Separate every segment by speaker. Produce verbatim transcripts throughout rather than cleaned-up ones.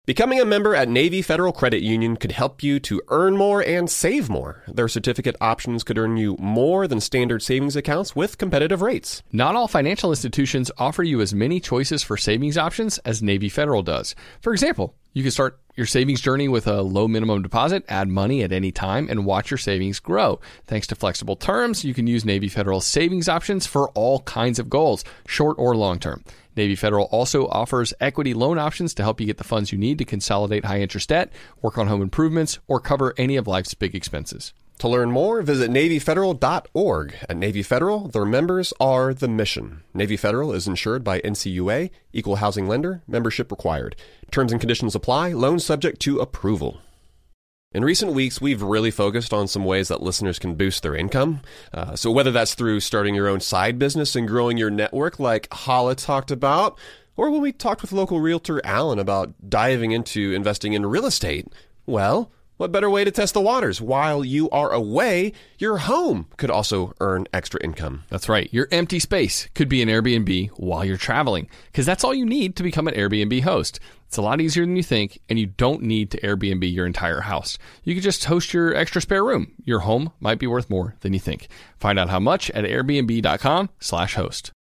Speaker 1: Becoming a member at Navy Federal Credit Union could help you to earn more and save more. Their certificate options could earn you more than standard savings accounts with competitive rates.
Speaker 2: Not all financial institutions offer you as many choices for savings options as Navy Federal does. For example, you can start your savings journey with a low minimum deposit, add money at any time, and watch your savings grow. Thanks to flexible terms, you can use Navy Federal's savings options for all kinds of goals, short or long term. Navy Federal also offers equity loan options to help you get the funds you need to consolidate high-interest debt, work on home improvements, or cover any of life's big expenses.
Speaker 1: To learn more, visit Navy Federal dot org. At Navy Federal, their members are the mission. Navy Federal is insured by N C U A, Equal Housing Lender, membership required. Terms and conditions apply, loan subject to approval. In recent weeks, we've really focused on some ways that listeners can boost their income. Uh, so whether that's through starting your own side business and growing your network like Hala talked about, or when we talked with local realtor Alan about diving into investing in real estate, well, what better way to test the waters? While you are away, your home could also earn extra income.
Speaker 2: That's right. Your empty space could be an Airbnb while you're traveling, because that's all you need to become an Airbnb host. It's a lot easier than you think, and you don't need to Airbnb your entire house. You can just host your extra spare room. Your home might be worth more than you think. Find out how much at airbnb.com slash host.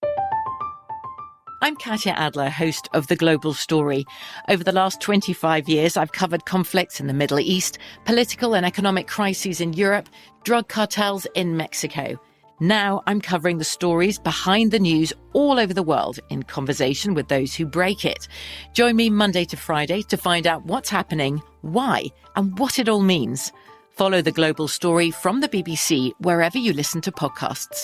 Speaker 3: I'm Katya Adler, host of The Global Story. Over the last twenty-five years, I've covered conflicts in the Middle East, political and economic crises in Europe, drug cartels in Mexico. Now I'm covering the stories behind the news all over the world in conversation with those who break it. Join me Monday to Friday to find out what's happening, why, and what it all means. Follow The Global Story from the B B C wherever you listen to podcasts.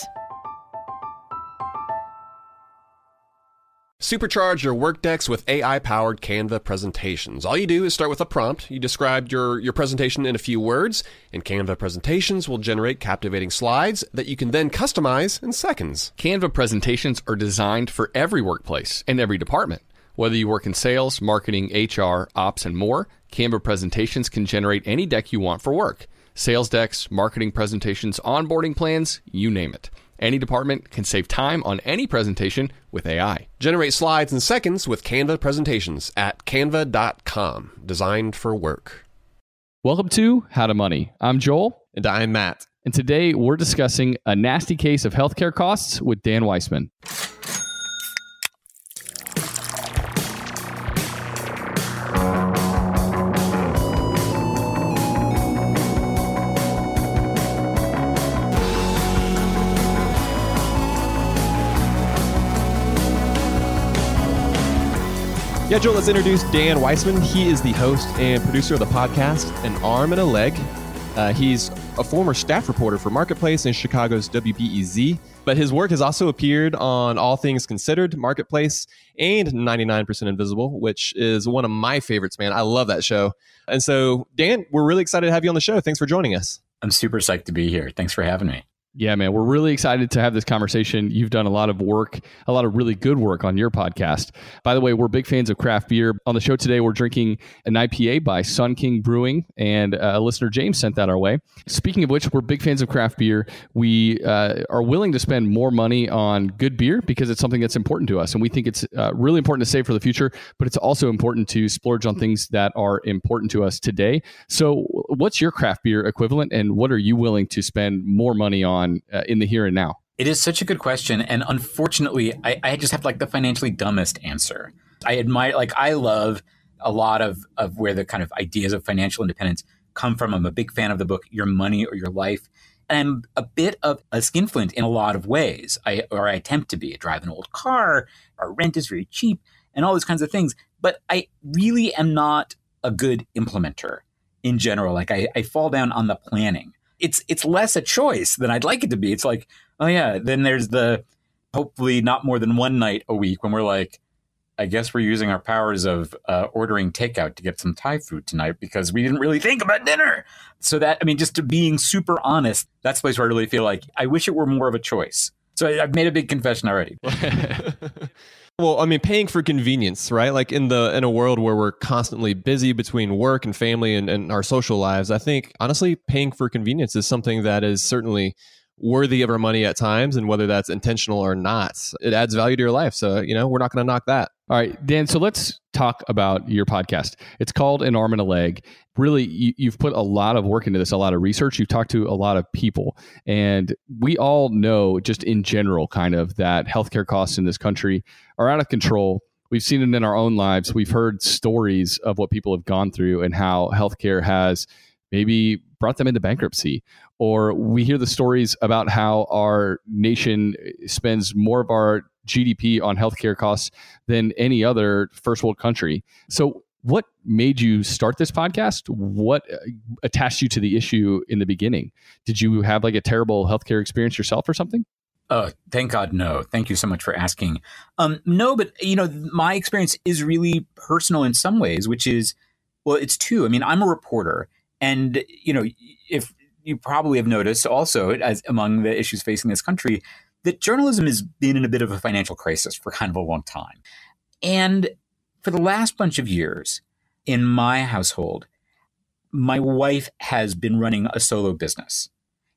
Speaker 1: Supercharge your Workdex with A I-powered Canva presentations. All you do is start with a prompt. You describe your, your presentation in a few words, and Canva presentations will generate captivating slides that you can then customize in seconds.
Speaker 2: Canva presentations are designed for every workplace and every department. Whether you work in sales, marketing, H R, ops, and more, Canva presentations can generate any deck you want for work. Sales decks, marketing presentations, onboarding plans, you name it. Any department can save time on any presentation with A I.
Speaker 1: Generate slides in seconds with Canva presentations at canva dot com. Designed for work.
Speaker 2: Welcome to How to Money. I'm Joel.
Speaker 1: And I'm Matt.
Speaker 2: And today we're discussing a nasty case of healthcare costs with Dan Weissman.
Speaker 4: Yeah, Joel, let's introduce Dan Weissman. He is the host and producer of the podcast, An Arm and a Leg. Uh, he's a former staff reporter for Marketplace and Chicago's W B E Z, but his work has also appeared on All Things Considered, Marketplace, and ninety-nine percent Invisible, which is one of my favorites, man. I love that show. And so, Dan, we're really excited to have you on the show. Thanks for joining us.
Speaker 5: I'm super psyched to be here. Thanks for having me.
Speaker 2: Yeah, man, we're really excited to have this conversation. You've done a lot of work, a lot of really good work on your podcast. By the way, we're big fans of craft beer. On the show today, we're drinking an I P A by Sun King Brewing, and uh, listener James sent that our way. Speaking of which, we're big fans of craft beer. We uh, are willing to spend more money on good beer because it's something that's important to us, and we think it's uh, really important to save for the future, but it's also important to splurge on things that are important to us today. So what's your craft beer equivalent, and what are you willing to spend more money on Uh, in the here and now?
Speaker 5: It is such a good question. And unfortunately, I, I just have like the financially dumbest answer. I admire, like, I love a lot of, of where the kind of ideas of financial independence come from. I'm a big fan of the book, Your Money or Your Life. And I'm a bit of a skinflint in a lot of ways. I, or I attempt to be. I drive an old car. Our rent is very cheap and all those kinds of things. But I really am not a good implementer in general. Like I, I fall down on the planning. It's it's less a choice than I'd like it to be. It's like, oh yeah, then there's the hopefully not more than one night a week when we're like, I guess we're using our powers of uh, ordering takeout to get some Thai food tonight because we didn't really think about dinner. So that, I mean, just to being super honest, that's the place where I really feel like I wish it were more of a choice. So I, I've made a big confession already.
Speaker 4: Well, I mean, paying for convenience, right? Like in the in a world where we're constantly busy between work and family and, and our social lives, I think, honestly, paying for convenience is something that is certainly worthy of our money at times, and whether that's intentional or not, it adds value to your life. So, you know, we're not going to knock that.
Speaker 2: All right, Dan, so let's talk about your podcast. It's called An Arm and a Leg. Really, you, you've put a lot of work into this, a lot of research. You've talked to a lot of people. And we all know, just in general, kind of, that healthcare costs in this country are out of control. We've seen it in our own lives. We've heard stories of what people have gone through and how healthcare has maybe brought them into bankruptcy. Or we hear the stories about how our nation spends more of our G D P on healthcare costs than any other first world country. So what made you start this podcast? What attached you to the issue in the beginning? Did you have like a terrible healthcare experience yourself or something?
Speaker 5: Oh, thank God, no. Thank you so much for asking. Um, no, but, you know, my experience is really personal in some ways, which is, well, it's two. I mean, I'm a reporter. And, you know, if you probably have noticed also, as among the issues facing this country, that journalism has been in a bit of a financial crisis for kind of a long time. And for the last bunch of years in my household, my wife has been running a solo business.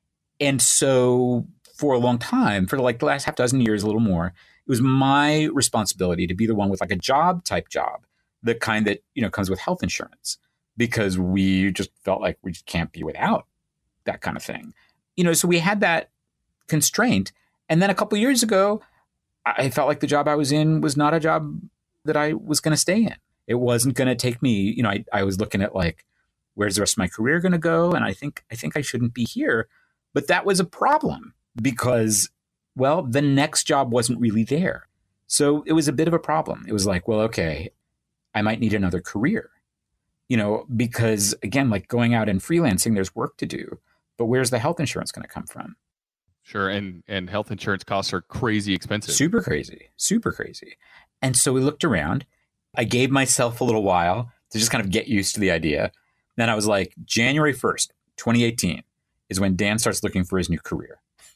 Speaker 5: And so for a long time, for like the last half dozen years, a little more, it was my responsibility to be the one with like a job type job, the kind that, you know, comes with health insurance, because we just felt like we just can't be without that kind of thing. You know, so we had that constraint. And then a couple of years ago, I felt like the job I was in was not a job that I was going to stay in. It wasn't going to take me, you know, I, I was looking at like, where's the rest of my career going to go? And I think, I think I shouldn't be here. But that was a problem because, well, the next job wasn't really there. So it was a bit of a problem. It was like, well, okay, I might need another career, you know, because again, like going out and freelancing, there's work to do, but where's the health insurance going to come from?
Speaker 2: Sure. And, and health insurance costs are crazy expensive.
Speaker 5: Super crazy, super crazy. And so we looked around. I gave myself a little while to just kind of get used to the idea. Then I was like, January first, twenty eighteen is when Dan starts looking for his new career.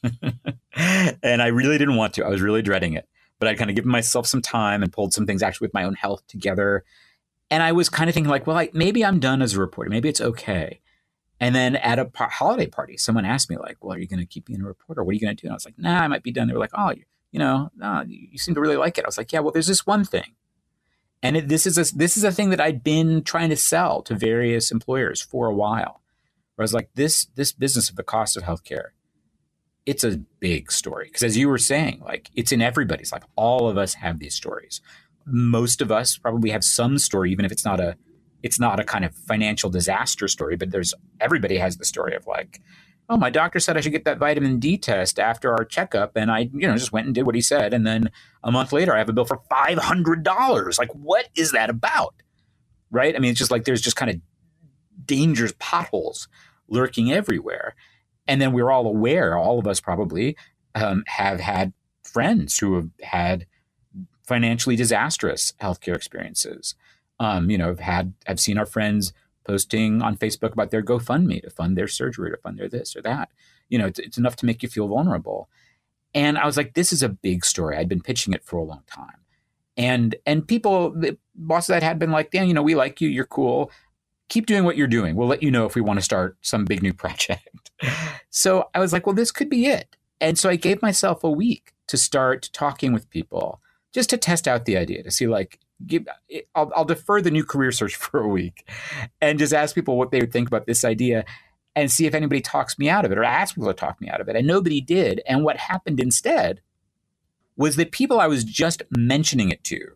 Speaker 5: And I really didn't want to. I was really dreading it. But I'd kind of given myself some time and pulled some things actually with my own health together. And I was kind of thinking like, well, I, maybe I'm done as a reporter. Maybe it's okay. And then at a po- holiday party, someone asked me like, well, are you going to keep being a reporter? What are you going to do? And I was like, nah, I might be done. They were like, oh, you, you know, no, you, you seem to really like it. I was like, yeah, well, there's this one thing. And it, this is a, this is a thing that I'd been trying to sell to various employers for a while. Where I was like, this, this business of the cost of healthcare, it's a big story. Because as you were saying, like it's in everybody's life. All of us have these stories. Most of us probably have some story, even if it's not a, it's not a kind of financial disaster story, but there's, everybody has the story of like, oh, my doctor said I should get that vitamin D test after our checkup. And I, you know, just went and did what he said. And then a month later, I have a bill for five hundred dollars. Like, what is that about? Right? I mean, it's just like, there's just kind of dangers, potholes lurking everywhere. And then we're all aware, all of us probably um, have had friends who have had financially disastrous healthcare experiences. Um, you know, have had, I've seen our friends posting on Facebook about their GoFundMe to fund their surgery, to fund their this or that. You know, it's, it's enough to make you feel vulnerable. And I was like, this is a big story. I'd been pitching it for a long time. And and people, the bosses that had been like, Dan, you know, we like you. You're cool. Keep doing what you're doing. We'll let you know if we want to start some big new project. So I was like, well, this could be it. And so I gave myself a week to start talking with people just to test out the idea, to see like, give, I'll, I'll defer the new career search for a week and just ask people what they would think about this idea and see if anybody talks me out of it or ask people to talk me out of it. And nobody did. And what happened instead was that people I was just mentioning it to,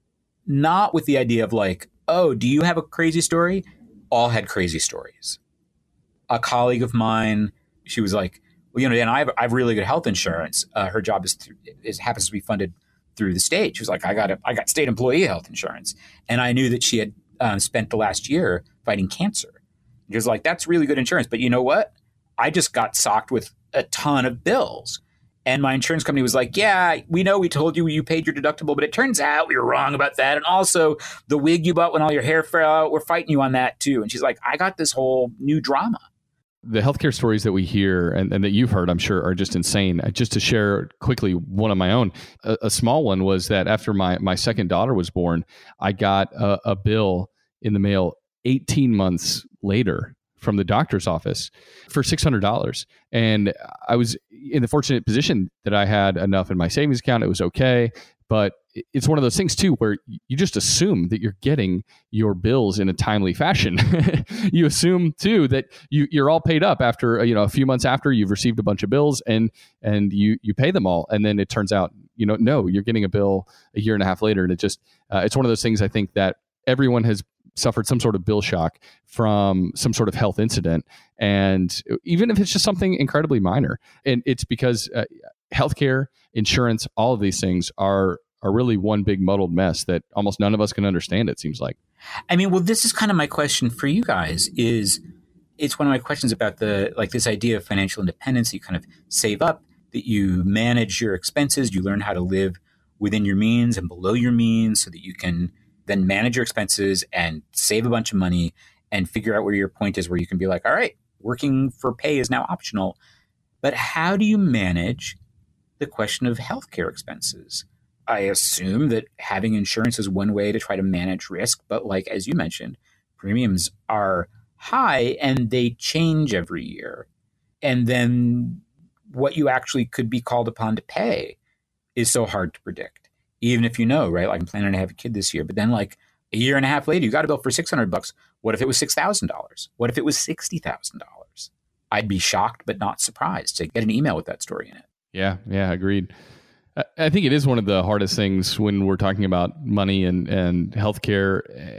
Speaker 5: not with the idea of like, oh, do you have a crazy story? All had crazy stories. A colleague of mine, she was like, well, you know, Dan, I have, I have really good health insurance. Uh, her job is, through, is happens to be funded through the state. She was like, I got a, I got state employee health insurance. And I knew that she had um, spent the last year fighting cancer. She was like, that's really good insurance. But you know what? I just got socked with a ton of bills. And my insurance company was like, yeah, we know we told you you paid your deductible, but it turns out we were wrong about that. And also the wig you bought when all your hair fell out, we're fighting you on that too. And she's like, I got this whole new drama.
Speaker 2: The healthcare stories that we hear and, and that you've heard, I'm sure, are just insane. Just to share quickly one of my own, a, a small one was that after my, my second daughter was born, I got a, a bill in the mail eighteen months later from the doctor's office for six hundred dollars. And I was in the fortunate position that I had enough in my savings account. It was okay. But it's one of those things, too, where you just assume that you're getting your bills in a timely fashion. You assume, too, that you, you're all paid up after, you know, a few months after you've received a bunch of bills and and you you pay them all. And then it turns out, you know, no, you're getting a bill a year and a half later. And it just uh, it's one of those things, I think, that everyone has suffered some sort of bill shock from some sort of health incident. And even if it's just something incredibly minor, and it's because uh, healthcare, insurance, all of these things are are really one big muddled mess that almost none of us can understand, it seems like.
Speaker 5: I mean, well, this is kind of my question for you guys is it's one of my questions about the like this idea of financial independence. You kind of save up, that you manage your expenses, you learn how to live within your means and below your means so that you can then manage your expenses and save a bunch of money and figure out where your point is where you can be like, all right, working for pay is now optional. But how do you manage the question of healthcare expenses? I assume that having insurance is one way to try to manage risk. But like, as you mentioned, premiums are high and they change every year. And then what you actually could be called upon to pay is so hard to predict. Even if you know, right, like I'm planning to have a kid this year, but then like a year and a half later, you got a bill for six hundred bucks. What if it was six thousand dollars? What if it was sixty thousand dollars? I'd be shocked, but not surprised to get an email with that story in it.
Speaker 2: Yeah, yeah, agreed. I think it is one of the hardest things when we're talking about money and, and healthcare.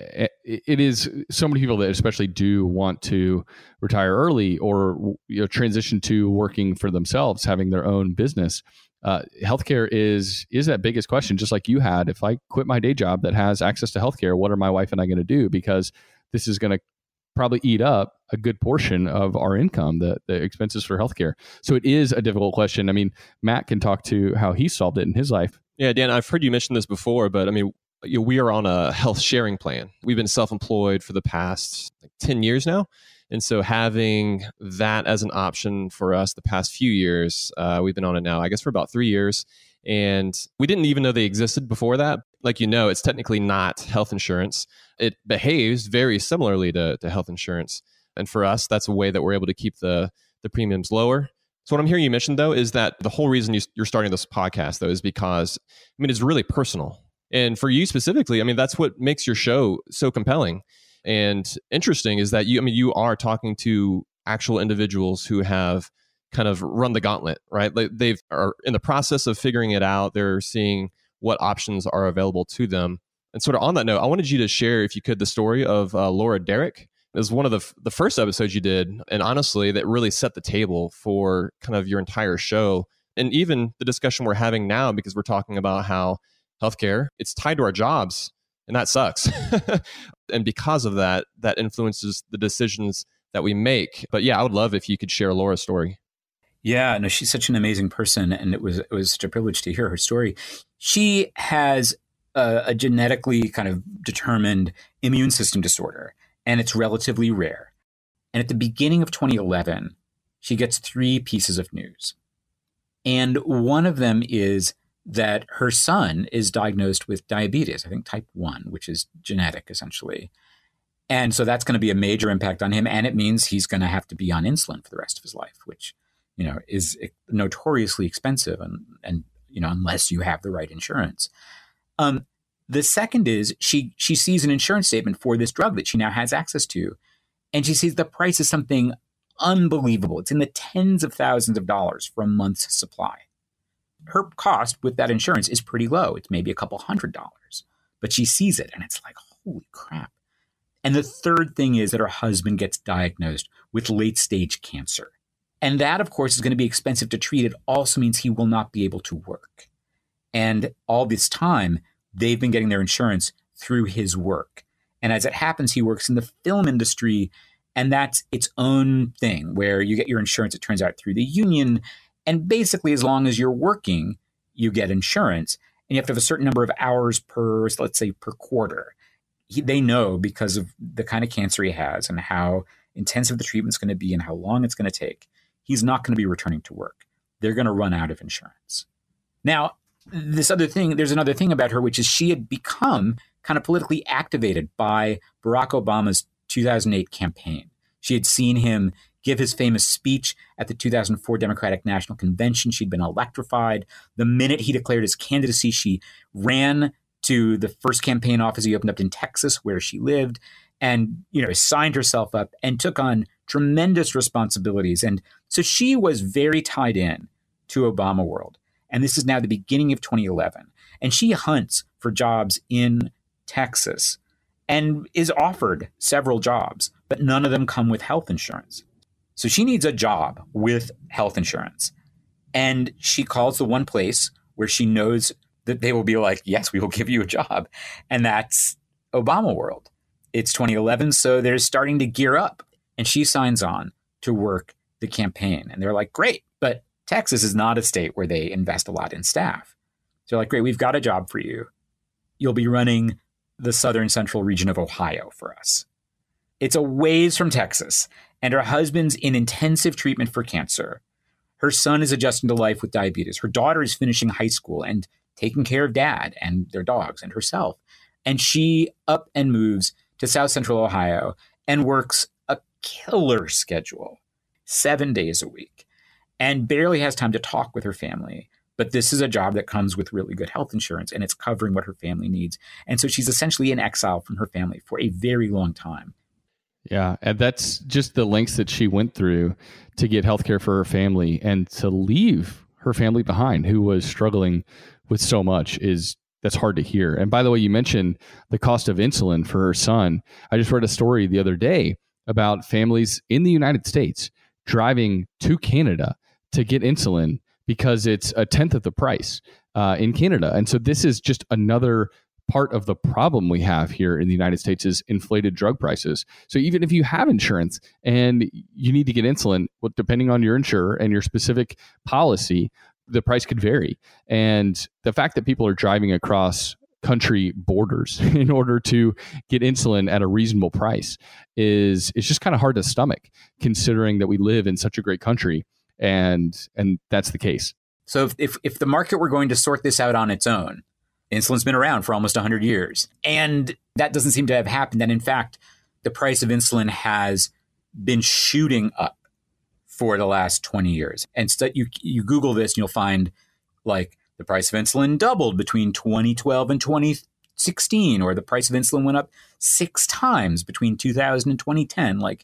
Speaker 2: It is so many people that especially do want to retire early or, you know, transition to working for themselves, having their own business. Uh, healthcare is is that biggest question, just like you had. If I quit my day job that has access to healthcare, what are my wife and I going to do? Because this is going to probably eat up a good portion of our income, the, the expenses for healthcare. So it is a difficult question. I mean, Matt can talk to how he solved it in his life.
Speaker 4: Yeah, Dan, I've heard you mention this before, but I mean, you know, we are on a health sharing plan. We've been self-employed for the past like ten years now. And so having that as an option for us the past few years, uh, we've been on it now, I guess, for about three years. And we didn't even know they existed before that. Like, you know, it's technically not health insurance. It behaves very similarly to, to health insurance. And for us, that's a way that we're able to keep the, the premiums lower. So what I'm hearing you mention, though, is that the whole reason you, you're starting this podcast, though, is because, I mean, it's really personal. And for you specifically, I mean, that's what makes your show so compelling and interesting is that you, I mean, you are talking to actual individuals who have kind of run the gauntlet, right? Like they've are in the process of figuring it out. They're seeing what options are available to them. And sort of on that note, I wanted you to share, if you could, the story of uh, Laura Derrick. It was one of the the first episodes you did, and honestly, that really set the table for kind of your entire show, and even the discussion we're having now, because we're talking about how healthcare, it's tied to our jobs, and that sucks. And because of that, that influences the decisions that we make. But yeah, I would love if you could share Laura's story.
Speaker 5: Yeah, no, she's such an amazing person, and it was it was such a privilege to hear her story. She has a, a genetically kind of determined immune system disorder, and it's relatively rare. And at the beginning of twenty eleven, she gets three pieces of news. And one of them is that her son is diagnosed with diabetes, I think type one, which is genetic essentially. And so that's going to be a major impact on him. And it means he's going to have to be on insulin for the rest of his life, which, you know, is notoriously expensive and, and you know, unless you have the right insurance. Um, the second is she she sees an insurance statement for this drug that she now has access to. And she sees the price is something unbelievable. It's in the tens of thousands of dollars for a month's supply. Her cost with that insurance is pretty low. It's maybe a couple hundred dollars, but she sees it and it's like, holy crap. And the third thing is that her husband gets diagnosed with late stage cancer. And that, of course, is going to be expensive to treat. It also means he will not be able to work. And all this time, they've been getting their insurance through his work. And as it happens, he works in the film industry, and that's its own thing where you get your insurance, it turns out, through the union. And basically, as long as you're working, you get insurance. And you have to have a certain number of hours per, let's say, per quarter. He, they know because of the kind of cancer he has and how intensive the treatment's going to be and how long it's going to take, he's not going to be returning to work. They're going to run out of insurance. Now, this other thing, there's another thing about her, which is she had become kind of politically activated by Barack Obama's two thousand eight campaign. She had seen him give his famous speech at the two thousand four Democratic National Convention. She'd been electrified. The minute he declared his candidacy, she ran to the first campaign office he opened up in Texas, where she lived, and, you know, signed herself up and took on tremendous responsibilities. And so she was very tied in to Obama world. And this is now the beginning of twenty eleven. And she hunts for jobs in Texas and is offered several jobs, but none of them come with health insurance. So she needs a job with health insurance. And she calls the one place where she knows that they will be like, yes, we will give you a job. And that's Obama world. It's twenty eleven, so they're starting to gear up. And she signs on to work the campaign. And they're like, great, but Texas is not a state where they invest a lot in staff. So they're like, great, we've got a job for you. You'll be running the southern central region of Ohio for us. It's a ways from Texas, and her husband's in intensive treatment for cancer. Her son is adjusting to life with diabetes. Her daughter is finishing high school and taking care of dad and their dogs and herself. And she up and moves to South Central Ohio and works a killer schedule, seven days a week, and barely has time to talk with her family. But this is a job that comes with really good health insurance, and it's covering what her family needs. And so she's essentially in exile from her family for a very long time.
Speaker 2: Yeah, and that's just the lengths that she went through to get healthcare for her family, and to leave her family behind, who was struggling with so much, is that's hard to hear. And by the way, you mentioned the cost of insulin for her son. I just read a story the other day about families in the United States driving to Canada to get insulin because it's a tenth of the price uh, in Canada. And so this is just another part of the problem we have here in the United States is inflated drug prices. So even if you have insurance and you need to get insulin, well, depending on your insurer and your specific policy, the price could vary. And the fact that people are driving across country borders in order to get insulin at a reasonable price is is just kind of hard to stomach, considering that we live in such a great country. And and that's the case.
Speaker 5: So if, if if the market were going to sort this out on its own, insulin's been around for almost one hundred years. And that doesn't seem to have happened. And in fact, the price of insulin has been shooting up for the last twenty years. And so you you Google this and you'll find like the price of insulin doubled between twenty twelve and twenty sixteen, or the price of insulin went up six times between two thousand and twenty ten. Like,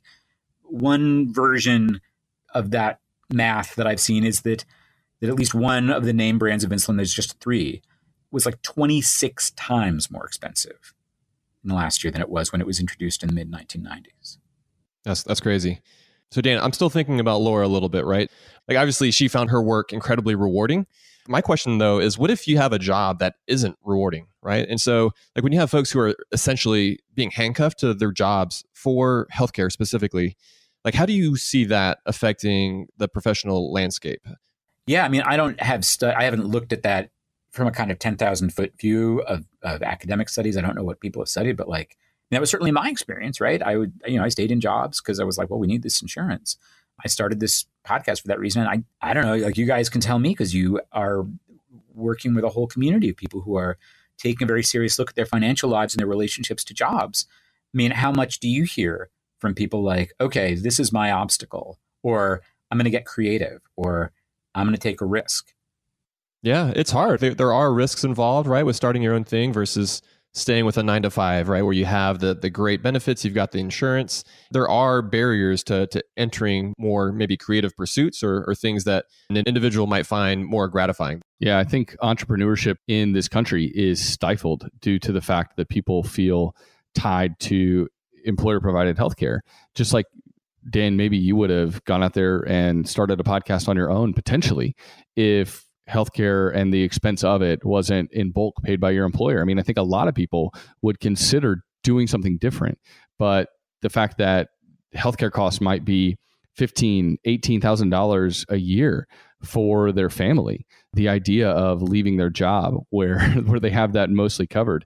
Speaker 5: one version of that math that I've seen is that that at least one of the name brands of insulin, there's just three, was like twenty-six times more expensive in the last year than it was when it was introduced in the mid nineteen nineties.
Speaker 4: That's that's crazy. So Dan, I'm still thinking about Laura a little bit, right? Like, obviously she found her work incredibly rewarding. My question though is, what if you have a job that isn't rewarding, right? And so like when you have folks who are essentially being handcuffed to their jobs for healthcare specifically, like how do you see that affecting the professional landscape?
Speaker 5: Yeah, I mean, I don't have, stu- I haven't looked at that from a kind of ten thousand foot view of, of academic studies. I don't know what people have studied, but like, that was certainly my experience, right? I would, you know, I stayed in jobs because I was like, well, we need this insurance. I started this podcast for that reason. And I, I don't know, like you guys can tell me because you are working with a whole community of people who are taking a very serious look at their financial lives and their relationships to jobs. I mean, how much do you hear from people like, okay, this is my obstacle, or I'm going to get creative, or I'm going to take a risk?
Speaker 4: Yeah, it's hard. There, there are risks involved, right, with starting your own thing versus staying with a nine to five, right, where you have the the great benefits, you've got the insurance. There are barriers to to entering more maybe creative pursuits or, or things that an individual might find more gratifying.
Speaker 2: Yeah, I think entrepreneurship in this country is stifled due to the fact that people feel tied to employer-provided healthcare. Just like, Dan, maybe you would have gone out there and started a podcast on your own potentially if healthcare and the expense of it wasn't in bulk paid by your employer. I mean, I think a lot of people would consider doing something different, but the fact that healthcare costs might be fifteen thousand dollars, eighteen thousand dollars a year for their family, the idea of leaving their job where, where they have that mostly covered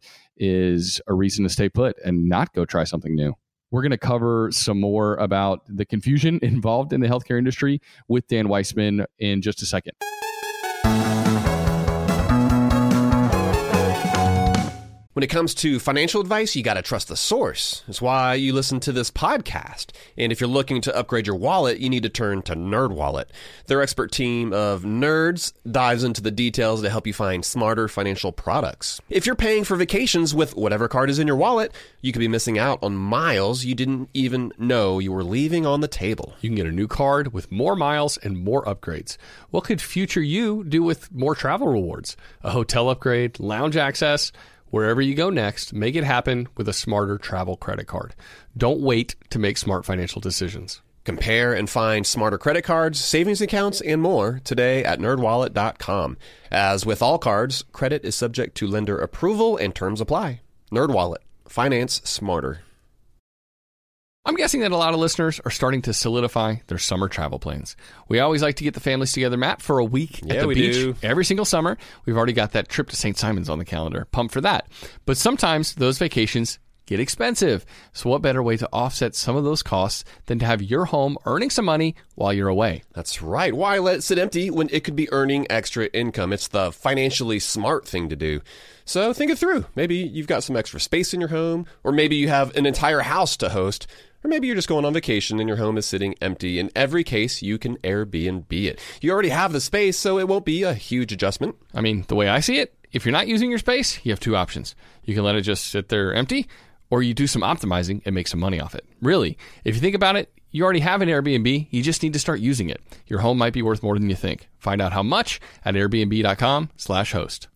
Speaker 2: is a reason to stay put and not go try something new. We're going to cover some more about the confusion involved in the healthcare industry with Dan Weissman in just a second.
Speaker 1: When it comes to financial advice, you got to trust the source. That's why you listen to this podcast. And if you're looking to upgrade your wallet, you need to turn to NerdWallet. Their expert team of nerds dives into the details to help you find smarter financial products. If you're paying for vacations with whatever card is in your wallet, you could be missing out on miles you didn't even know you were leaving on the table.
Speaker 2: You can get a new card with more miles and more upgrades. What could future you do with more travel rewards? A hotel upgrade, lounge access. Wherever you go next, make it happen with a smarter travel credit card. Don't wait to make smart financial decisions.
Speaker 1: Compare and find smarter credit cards, savings accounts, and more today at nerd wallet dot com. As with all cards, credit is subject to lender approval and terms apply. NerdWallet. Finance smarter.
Speaker 2: I'm guessing that a lot of listeners are starting to solidify their summer travel plans. We always like to get the families together, Matt, for a week
Speaker 1: Yeah,
Speaker 2: at the
Speaker 1: we
Speaker 2: beach
Speaker 1: do.
Speaker 2: every single summer. We've already got that trip to Saint Simons on the calendar. Pumped for that. But sometimes those vacations get expensive. So what better way to offset some of those costs than to have your home earning some money while you're away?
Speaker 1: That's right. Why let it sit empty when it could be earning extra income? It's the financially smart thing to do. So think it through. Maybe you've got some extra space in your home, or maybe you have an entire house to host, or maybe you're just going on vacation and your home is sitting empty. In every case, you can Airbnb it. You already have the space, so it won't be a huge adjustment.
Speaker 2: I mean, the way I see it, if you're not using your space, you have two options. You can let it just sit there empty, or you do some optimizing and make some money off it. Really, if you think about it, you already have an Airbnb. You just need to start using it. Your home might be worth more than you think. Find out how much at airbnb dot com slash host.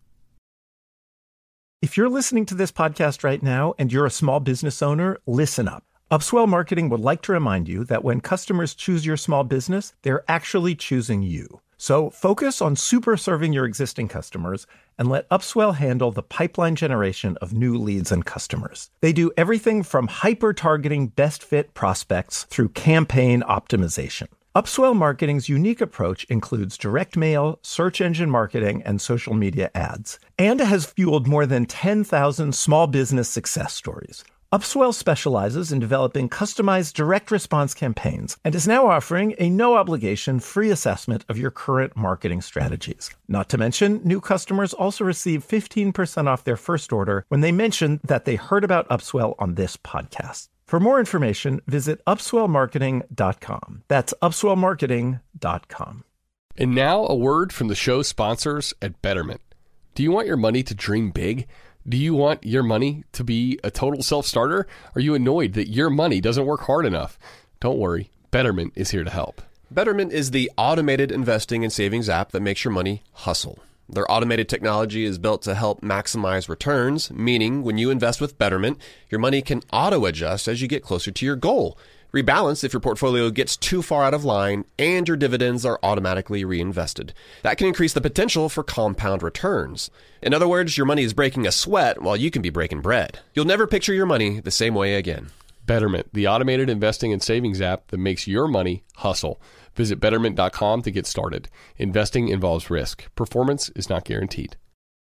Speaker 6: If you're listening to this podcast right now and you're a small business owner, listen up. Upswell Marketing would like to remind you that when customers choose your small business, they're actually choosing you. So focus on super serving your existing customers and let Upswell handle the pipeline generation of new leads and customers. They do everything from hyper-targeting best fit prospects through campaign optimization. Upswell Marketing's unique approach includes direct mail, search engine marketing, and social media ads, and has fueled more than ten thousand small business success stories. Upswell specializes in developing customized direct response campaigns and is now offering a no-obligation free assessment of your current marketing strategies. Not to mention, new customers also receive fifteen percent off their first order when they mention that they heard about Upswell on this podcast. For more information, visit upswell marketing dot com. That's upswell marketing dot com.
Speaker 2: And now a word from the show sponsors at Betterment. Do you want your money to dream big? Do you want your money to be a total self-starter? Are you annoyed that your money doesn't work hard enough? Don't worry, Betterment is here to help.
Speaker 1: Betterment is the automated investing and savings app that makes your money hustle. Their automated technology is built to help maximize returns, meaning when you invest with Betterment, your money can auto-adjust as you get closer to your goal. Rebalance if your portfolio gets too far out of line, and your dividends are automatically reinvested. That can increase the potential for compound returns. In other words, your money is breaking a sweat while you can be breaking bread. You'll never picture your money the same way again.
Speaker 2: Betterment, the automated investing and savings app that makes your money hustle. Visit betterment dot com to get started. Investing involves risk. Performance is not guaranteed.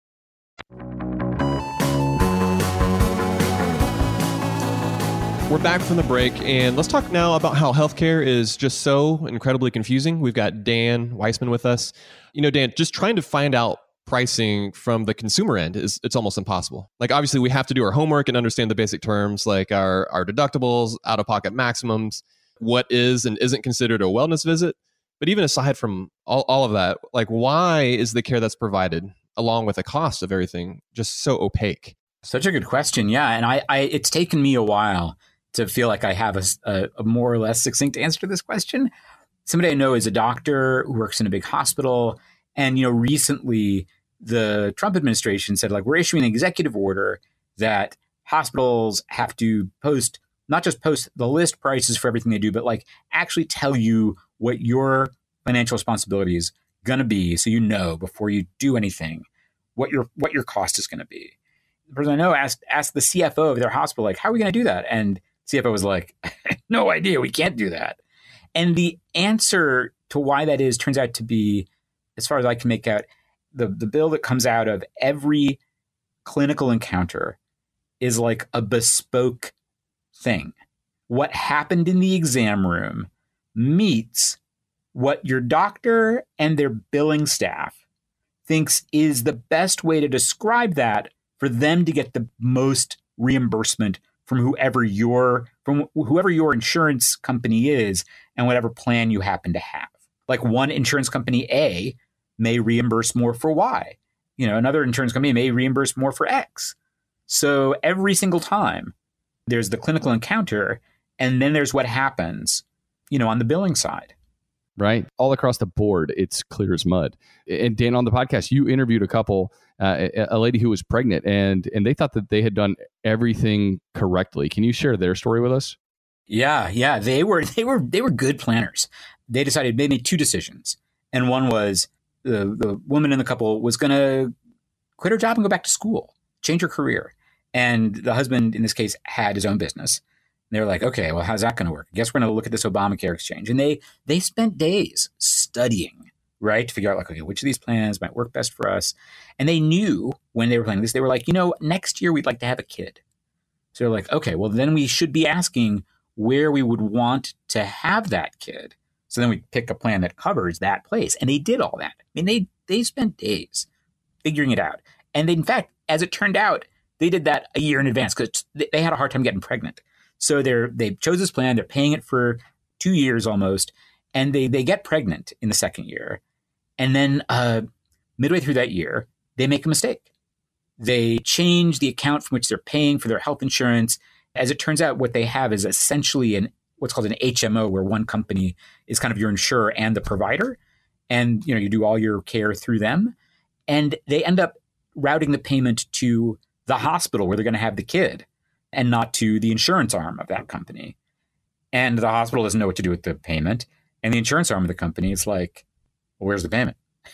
Speaker 4: We're back from the break, and let's talk now about how healthcare is just so incredibly confusing. We've got Dan Weissman with us. You know, Dan, just trying to find out pricing from the consumer end is it's almost impossible. Like, obviously, we have to do our homework and understand the basic terms, like our, our deductibles, out-of-pocket maximums, what is and isn't considered a wellness visit. But even aside from all, all of that, like, why is the care that's provided, along with the cost of everything, just so opaque?
Speaker 5: Such a good question. Yeah. And I, I it's taken me a while to feel like I have a, a, a more or less succinct answer to this question. Somebody I know is a doctor who works in a big hospital. And, you know, recently the Trump administration said, like, we're issuing an executive order that hospitals have to post, not just post the list prices for everything they do, but like actually tell you what your financial responsibility is going to be. So, you know, before you do anything, what your, what your cost is going to be. The person I know asked, asked the C F O of their hospital, like, how are we going to do that? And C F O was like, no idea. We can't do that. And the answer to why that is turns out to be, as far as I can make out, the, the bill that comes out of every clinical encounter is like a bespoke thing. What happened in the exam room meets what your doctor and their billing staff thinks is the best way to describe that for them to get the most reimbursement from whoever your from whoever your insurance company is and whatever plan you happen to have. Like one insurance company A may reimburse more for Y. You know, another insurance company may reimburse more for X. So every single time there's the clinical encounter, and then there's what happens, you know, on the billing side.
Speaker 2: Right. All across the board, it's clear as mud. And Dan, on the podcast, you interviewed a couple, uh, a, a lady who was pregnant, and and they thought that they had done everything correctly. Can you share their story with us?
Speaker 5: Yeah, yeah. They were they were they were good planners. They decided they made two decisions. And one was the the woman in the couple was going to quit her job and go back to school, change her career. And the husband, in this case, had his own business. They're like, okay, well, how's that going to work? I guess we're going to look at this Obamacare exchange. And they they spent days studying, right, to figure out, like, okay, which of these plans might work best for us. And they knew when they were planning this, they were like, you know, next year we'd like to have a kid. So they're like, okay, well, then we should be asking where we would want to have that kid. So then we pick a plan that covers that place. And they did all that. I mean, they they spent days figuring it out. And they, in fact, as it turned out, they did that a year in advance because they had a hard time getting pregnant. So they're they chose this plan. They're paying it for two years almost, and they they get pregnant in the second year, and then uh, midway through that year, they make a mistake. They change the account from which they're paying for their health insurance. As it turns out, what they have is essentially an what's called an H M O, where one company is kind of your insurer and the provider, and you know you do all your care through them, and they end up routing the payment to the hospital where they're going to have the kid, and not to the insurance arm of that company. And the hospital doesn't know what to do with the payment. And the insurance arm of the company is like, well, where's the payment?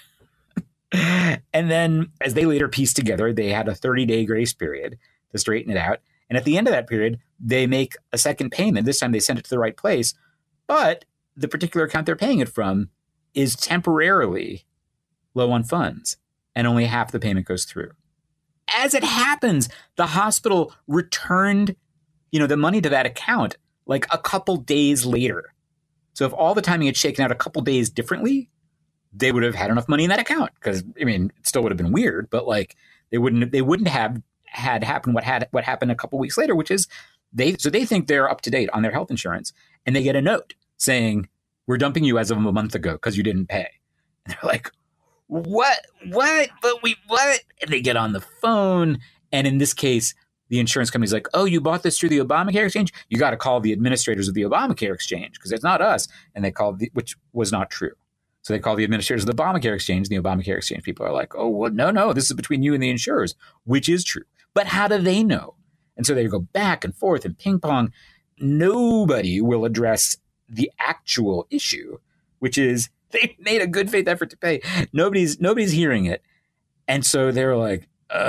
Speaker 5: And then as they later pieced together, they had a thirty-day grace period to straighten it out. And at the end of that period, they make a second payment. This time they send it to the right place. But the particular account they're paying it from is temporarily low on funds, and only half the payment goes through. As it happens, the hospital returned, you know, the money to that account like a couple days later. So if all the timing had shaken out a couple days differently, they would have had enough money in that account. Because I mean, it still would have been weird, but like they wouldn't they wouldn't have had happened what had what happened a couple weeks later, which is they so they think they're up to date on their health insurance, and they get a note saying, "We're dumping you as of a month ago because you didn't pay." And they're like, What? What? But we what? And they get on the phone. And in this case, the insurance company's like, oh, you bought this through the Obamacare exchange? You got to call the administrators of the Obamacare exchange because it's not us. And they called, the, which was not true. So they call the administrators of the Obamacare exchange. And the Obamacare exchange people are like, oh, well, no, no, this is between you and the insurers, which is true. But how do they know? And so they go back and forth and ping pong. Nobody will address the actual issue, which is, they made a good faith effort to pay. Nobody's nobody's hearing it. And so they're like,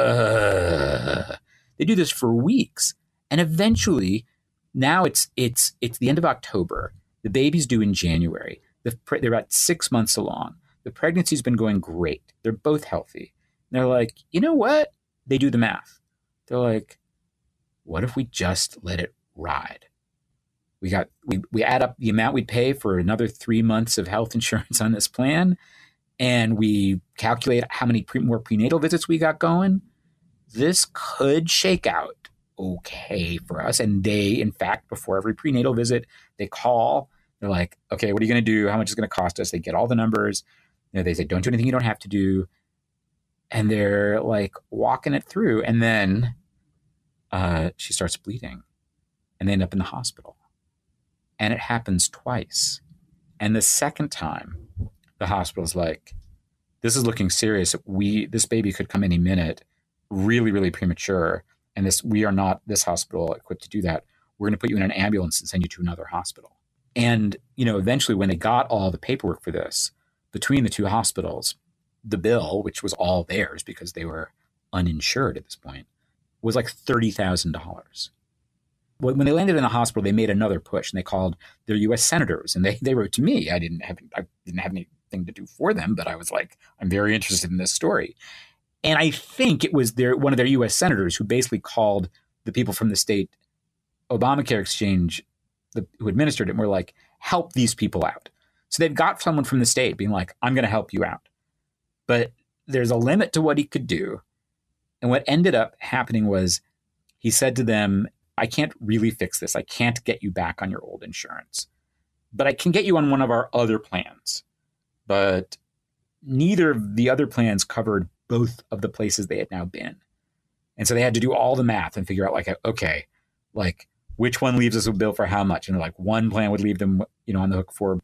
Speaker 5: uh they do this for weeks. And eventually, now it's it's it's the end of October. The baby's due in January. The, they're about six months along. The pregnancy's been going great. They're both healthy. And they're like, you know what? They do the math. They're like, what if we just let it ride? We got we we add up the amount we'd pay for another three months of health insurance on this plan, and we calculate how many pre, more prenatal visits we got going. This could shake out okay for us. And they, in fact, before every prenatal visit, they call. They're like, okay, what are you going to do? How much is it going to cost us? They get all the numbers. You know, they say, don't do anything you don't have to do. And they're like walking it through. And then uh, she starts bleeding, and they end up in the hospital. And it happens twice. And the second time, the hospital's like, this is looking serious. We this baby could come any minute, really, really premature. And this we are not, this hospital, equipped to do that. We're going to put you in an ambulance and send you to another hospital. And, you know, eventually when they got all the paperwork for this, between the two hospitals, the bill, which was all theirs because they were uninsured at this point, was like thirty thousand dollars. When they landed in the hospital, they made another push, and they called their U S senators, and they, they wrote to me. I didn't have I didn't have anything to do for them, but I was like, I'm very interested in this story. And I think it was their one of their U S senators who basically called the people from the state Obamacare exchange the, who administered it, and were like, help these people out. So they've got someone from the state being like, I'm going to help you out. But there's a limit to what he could do. And what ended up happening was he said to them, I can't really fix this. I can't get you back on your old insurance, but I can get you on one of our other plans. But neither of the other plans covered both of the places they had now been. And so they had to do all the math and figure out like, okay, like which one leaves us a bill for how much? And like one plan would leave them, you know, on the hook for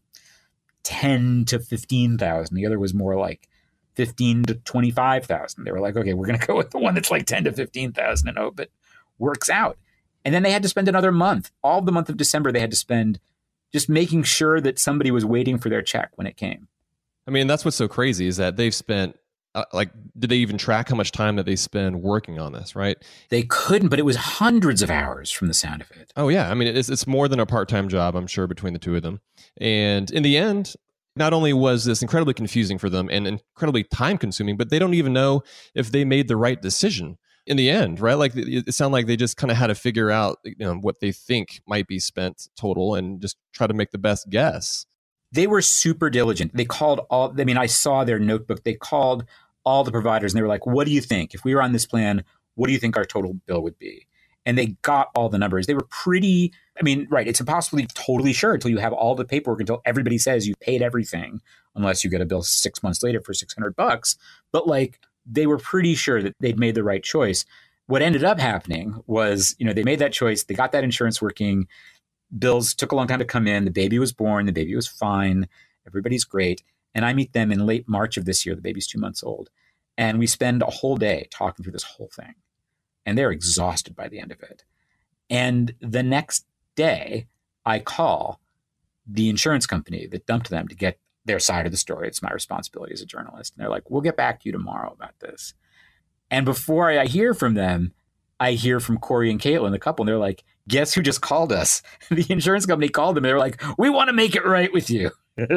Speaker 5: ten to fifteen thousand. The other was more like fifteen to twenty-five thousand. They were like, okay, we're going to go with the one that's like ten to fifteen thousand and hope it works out. And then they had to spend another month. All the month of December, they had to spend just making sure that somebody was waiting for their check when it came.
Speaker 4: I mean, that's what's so crazy is that they've spent, uh, like, did they even track how much time that they spend working on this, right?
Speaker 5: They couldn't, but it was hundreds of hours from the sound of it.
Speaker 4: Oh, yeah. I mean, it's, it's more than a part-time job, I'm sure, between the two of them. And in the end, not only was this incredibly confusing for them and incredibly time-consuming, but they don't even know if they made the right decision in the end, right? Like, it, it sounded like they just kind of had to figure out, you know, what they think might be spent total and just try to make the best guess.
Speaker 5: They were super diligent. They called all, I mean, I saw their notebook. They called all the providers and they were like, what do you think? If we were on this plan, what do you think our total bill would be? And they got all the numbers. They were pretty, I mean, right, it's impossible to be totally sure until you have all the paperwork, until everybody says you paid everything, unless you get a bill six months later for six hundred bucks. But like, they were pretty sure that they'd made the right choice. What ended up happening was, you know, they made that choice. They got that insurance working. Bills took a long time to come in. The baby was born. The baby was fine. Everybody's great. And I meet them in late March of this year. The baby's two months old. And we spend a whole day talking through this whole thing. And they're exhausted by the end of it. And the next day, I call the insurance company that dumped them to get their side of the story. It's my responsibility as a journalist. And they're like, we'll get back to you tomorrow about this. And before I hear from them, I hear from Corey and Caitlin, the couple, and they're like, guess who just called us? The insurance company called them. They were like, we want to make it right with you.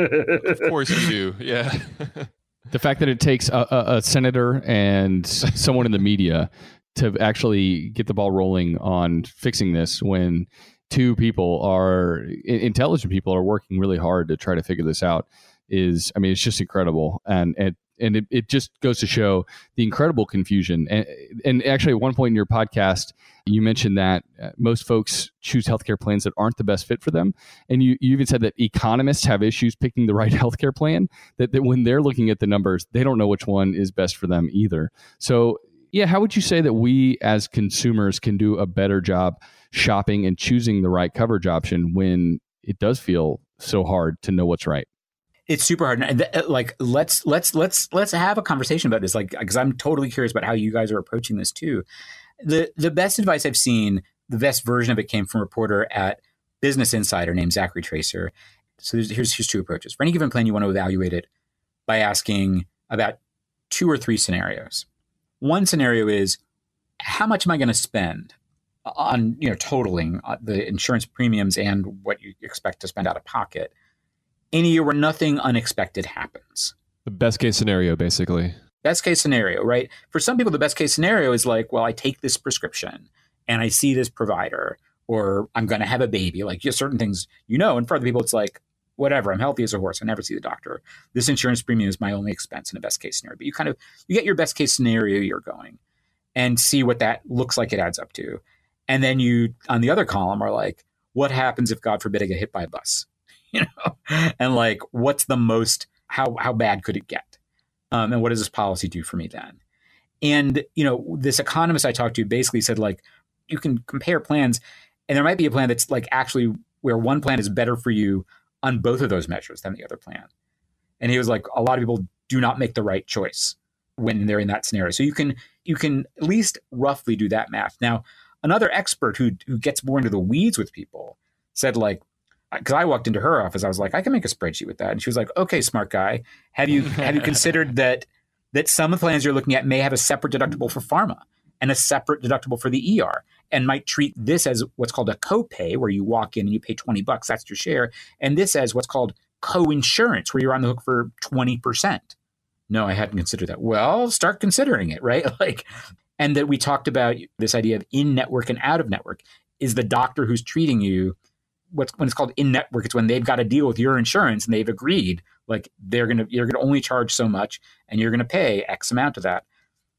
Speaker 4: Of course you do. Yeah.
Speaker 2: The fact that it takes a, a, a senator and someone in the media to actually get the ball rolling on fixing this when two people are, intelligent people are working really hard to try to figure this out is, I mean, it's just incredible. And, and And it, it just goes to show the incredible confusion. And, and actually, at one point in your podcast, you mentioned that uh, most folks choose healthcare plans that aren't the best fit for them. And you, you even said that economists have issues picking the right healthcare plan, that, that when they're looking at the numbers, they don't know which one is best for them either. So, yeah, how would you say that we as consumers can do a better job shopping and choosing the right coverage option when it does feel so hard to know what's right?
Speaker 5: It's super hard. And th- like, let's let's let's let's have a conversation about this. Like, because I'm totally curious about how you guys are approaching this too. The the best advice I've seen, the best version of it came from a reporter at Business Insider named Zachary Tracer. So there's, here's here's two approaches. For any given plan, you want to evaluate it by asking about two or three scenarios. One scenario is, how much am I going to spend on, you know, totaling the insurance premiums and what you expect to spend out of pocket in a year where nothing unexpected happens?
Speaker 4: The best case scenario, basically.
Speaker 5: Best case scenario, right? For some people, the best case scenario is like, well, I take this prescription and I see this provider, or I'm going to have a baby, like just certain things, you know. And for other people, it's like, whatever, I'm healthy as a horse. I never see the doctor. This insurance premium is my only expense in a best case scenario. But you kind of, you get your best case scenario you're going and see what that looks like it adds up to. And then you, on the other column, are like, what happens if, God forbid, I get hit by a bus? You know, and like, what's the most, how how bad could it get? Um, and what does this policy do for me then? And, you know, this economist I talked to basically said, like, you can compare plans, and there might be a plan that's like actually where one plan is better for you on both of those measures than the other plan. And he was like, a lot of people do not make the right choice when they're in that scenario. So you can you can at least roughly do that math. Now, another expert who who gets more into the weeds with people said, like, because I walked into her office, I was like, I can make a spreadsheet with that. And she was like, okay, smart guy, have you have you considered that that some of the plans you're looking at may have a separate deductible for pharma and a separate deductible for the E R, and might treat this as what's called a copay, where you walk in and you pay twenty bucks, that's your share, and this as what's called co-insurance, where you're on the hook for twenty percent. No, I hadn't considered that. Well, start considering it, right? Like, and that we talked about this idea of in-network and out-of-network. Is the doctor who's treating you, what's when it's called in-network, it's when they've got to deal with your insurance and they've agreed, like, they're gonna you're gonna only charge so much and you're gonna pay X amount of that.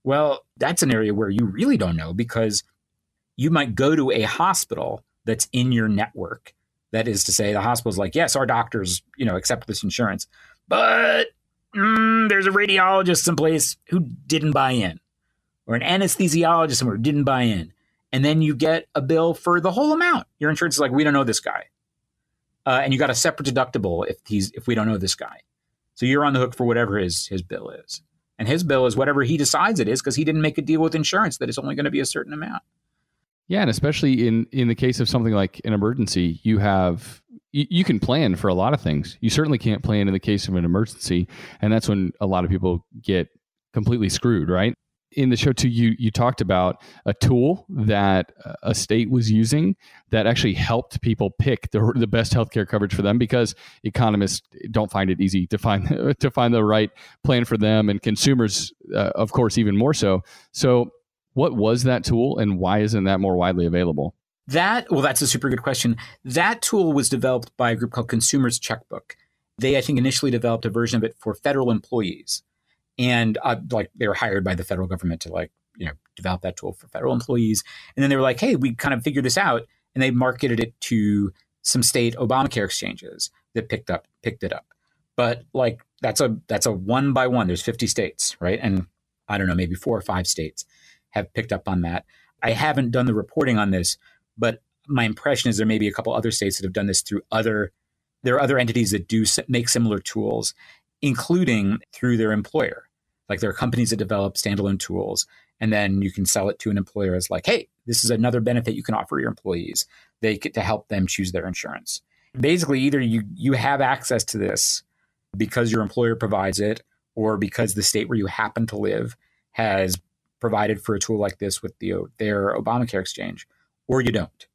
Speaker 5: Well, that's an area where you really don't know, because you might go to a hospital that's in your network. That is to say, the hospital's like, yes, our doctors, you know, accept this insurance, but mm, there's a radiologist someplace who didn't buy in, or an anesthesiologist somewhere who didn't buy in. And then you get a bill for the whole amount. Your insurance is like, we don't know this guy. Uh, and you got a separate deductible if he's if we don't know this guy. So you're on the hook for whatever his his bill is. And his bill is whatever he decides it is, because he didn't make a deal with insurance that it's only going to be a certain amount.
Speaker 2: Yeah, and especially in, in the case of something like an emergency, you have you, you can plan for a lot of things. You certainly can't plan in the case of an emergency, and that's when a lot of people get completely screwed, right? In the show too, you you talked about a tool that a state was using that actually helped people pick the the best healthcare coverage for them, because economists don't find it easy to find to find the right plan for them, and consumers, uh, of course, even more so. So, what was that tool, and why isn't that more widely available?
Speaker 5: That, well, that's a super good question. That tool was developed by a group called Consumers Checkbook. They, I think, initially developed a version of it for federal employees. And uh, like they were hired by the federal government to like, you know, develop that tool for federal employees. And then they were like, hey, we kind of figured this out. And they marketed it to some state Obamacare exchanges that picked up, picked it up. But like, that's a, that's a one by one. There's fifty states, right? And I don't know, maybe four or five states have picked up on that. I haven't done the reporting on this, but my impression is there may be a couple other states that have done this through other, there are other entities that do make similar tools, including through their employer. Like there are companies that develop standalone tools, and then you can sell it to an employer as like, hey, this is another benefit you can offer your employees. They get to help them choose their insurance. Basically, either you you have access to this because your employer provides it, or because the state where you happen to live has provided for a tool like this with the their Obamacare exchange, or you don't.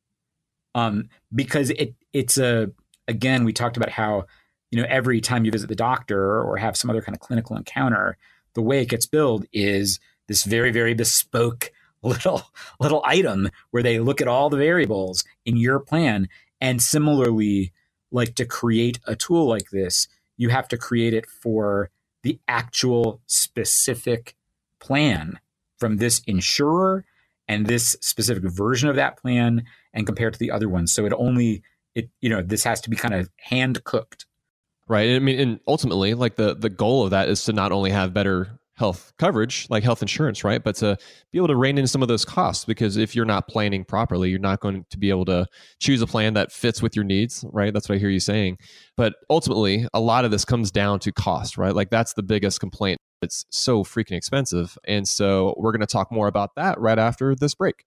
Speaker 5: Um, because it it's a, again, we talked about how, you know, every time you visit the doctor or have some other kind of clinical encounter, the way it gets billed is this very, very bespoke little little item where they look at all the variables in your plan. And similarly, like to create a tool like this, you have to create it for the actual specific plan from this insurer and this specific version of that plan, and compared to the other ones. So it only, it you know, this has to be kind of hand cooked.
Speaker 4: Right. I mean, and ultimately, like the, the goal of that is to not only have better health coverage, like health insurance, right, but to be able to rein in some of those costs. Because if you're not planning properly, you're not going to be able to choose a plan that fits with your needs, right? That's what I hear you saying. But ultimately, a lot of this comes down to cost, right? Like that's the biggest complaint. It's so freaking expensive. And so we're going to talk more about that right after this break.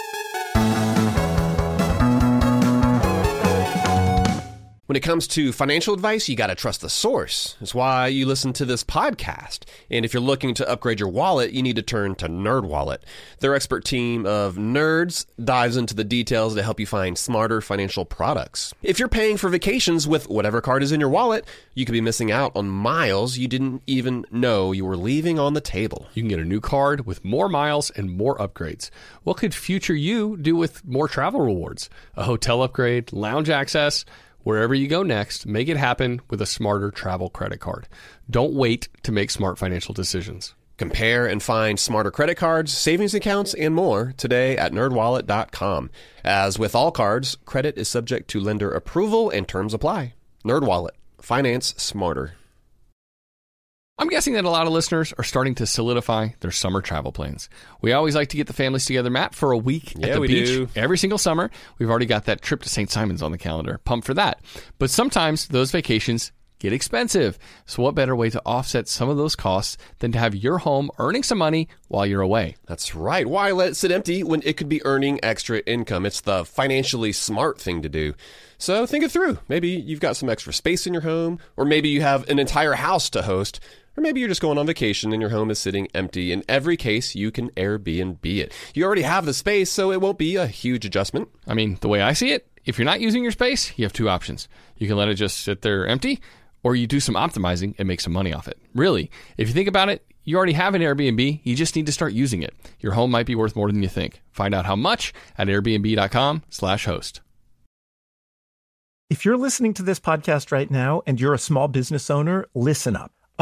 Speaker 1: When it comes to financial advice, you got to trust the source. That's why you listen to this podcast. And if you're looking to upgrade your wallet, you need to turn to NerdWallet. Their expert team of nerds dives into the details to help you find smarter financial products. If you're paying for vacations with whatever card is in your wallet, you could be missing out on miles you didn't even know you were leaving on the table.
Speaker 7: You can get a new card with more miles and more upgrades. What could future you do with more travel rewards? A hotel upgrade, lounge access. Wherever you go next, make it happen with a smarter travel credit card. Don't wait to make smart financial decisions.
Speaker 1: Compare and find smarter credit cards, savings accounts, and more today at nerd wallet dot com. As with all cards, credit is subject to lender approval and terms apply. NerdWallet. Finance smarter.
Speaker 7: I'm guessing that a lot of listeners are starting to solidify their summer travel plans. We always like to get the families together, Matt, for a week
Speaker 1: Yeah,
Speaker 7: at the
Speaker 1: we
Speaker 7: beach
Speaker 1: do.
Speaker 7: every single summer. We've already got that trip to Saint Simons on the calendar. Pumped for that. But sometimes those vacations get expensive. So what better way to offset some of those costs than to have your home earning some money while you're away?
Speaker 1: That's right. Why let it sit empty when it could be earning extra income? It's the financially smart thing to do. So think it through. Maybe you've got some extra space in your home, or maybe you have an entire house to host. Or maybe you're just going on vacation and your home is sitting empty. In every case, you can Airbnb it. You already have the space, so it won't be a huge adjustment.
Speaker 7: I mean, the way I see it, if you're not using your space, you have two options. You can let it just sit there empty, or you do some optimizing and make some money off it. Really, if you think about it, you already have an Airbnb. You just need to start using it. Your home might be worth more than you think. Find out how much at airbnb dot com slash host.
Speaker 6: If you're listening to this podcast right now and you're a small business owner, listen up.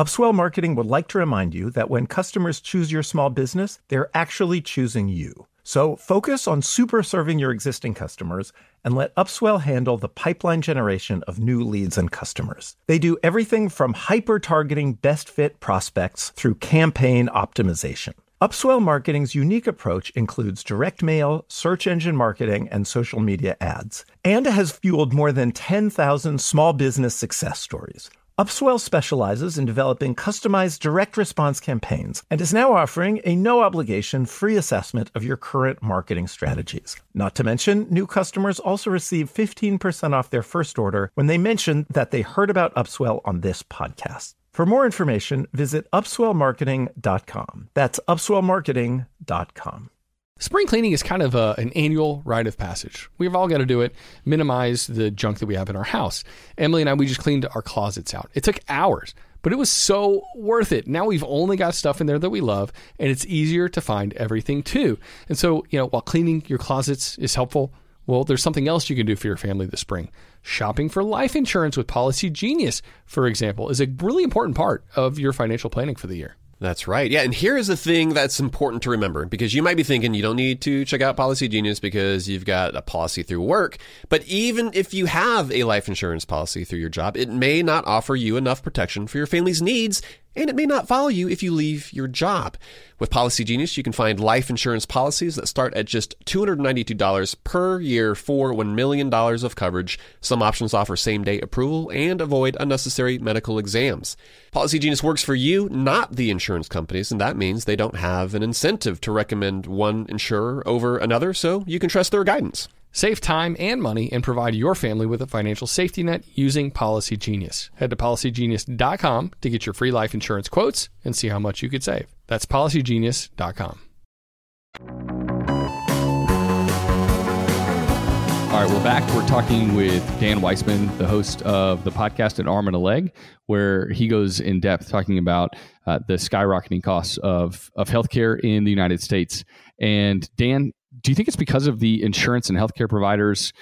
Speaker 6: Upswell Marketing would like to remind you that when customers choose your small business, they're actually choosing you. So focus on super serving your existing customers and let Upswell handle the pipeline generation of new leads and customers. They do everything from hyper-targeting best fit prospects through campaign optimization. Upswell Marketing's unique approach includes direct mail, search engine marketing, and social media ads, and has fueled more than ten thousand small business success stories. Upswell specializes in developing customized direct response campaigns and is now offering a no-obligation free assessment of your current marketing strategies. Not to mention, new customers also receive fifteen percent off their first order when they mention that they heard about Upswell on this podcast. For more information, visit upswell marketing dot com. That's upswell marketing dot com.
Speaker 7: Spring cleaning is kind of a, an annual rite of passage. We've all got to do it, minimize the junk that we have in our house. Emily and I, we just cleaned our closets out. It took hours, but it was so worth it. Now we've only got stuff in there that we love, and it's easier to find everything too. And so, you know, while cleaning your closets is helpful, well, there's something else you can do for your family this spring. Shopping for life insurance with Policy Genius, for example, is a really important part of your financial planning for the year.
Speaker 1: That's right. Yeah, and here is the thing that's important to remember, because you might be thinking you don't need to check out Policy Genius because you've got a policy through work. But even if you have a life insurance policy through your job, it may not offer you enough protection for your family's needs, and it may not follow you if you leave your job. With Policy Genius, you can find life insurance policies that start at just two hundred ninety-two dollars per year for one million dollars of coverage. Some options offer same-day approval and avoid unnecessary medical exams. Policy Genius works for you, not the insurance companies, and that means they don't have an incentive to recommend one insurer over another, so you can trust their guidance.
Speaker 7: Save time and money and provide your family with a financial safety net using Policy Genius. Head to policy genius dot com to get your free life insurance quotes and see how much you could save. That's policy genius dot com.
Speaker 2: All right, we're back. We're talking with Dan Weissman, the host of the podcast An Arm and a Leg, where he goes in depth talking about uh, the skyrocketing costs of, of healthcare in the United States. And Dan, do you think it's because of the insurance and healthcare providers?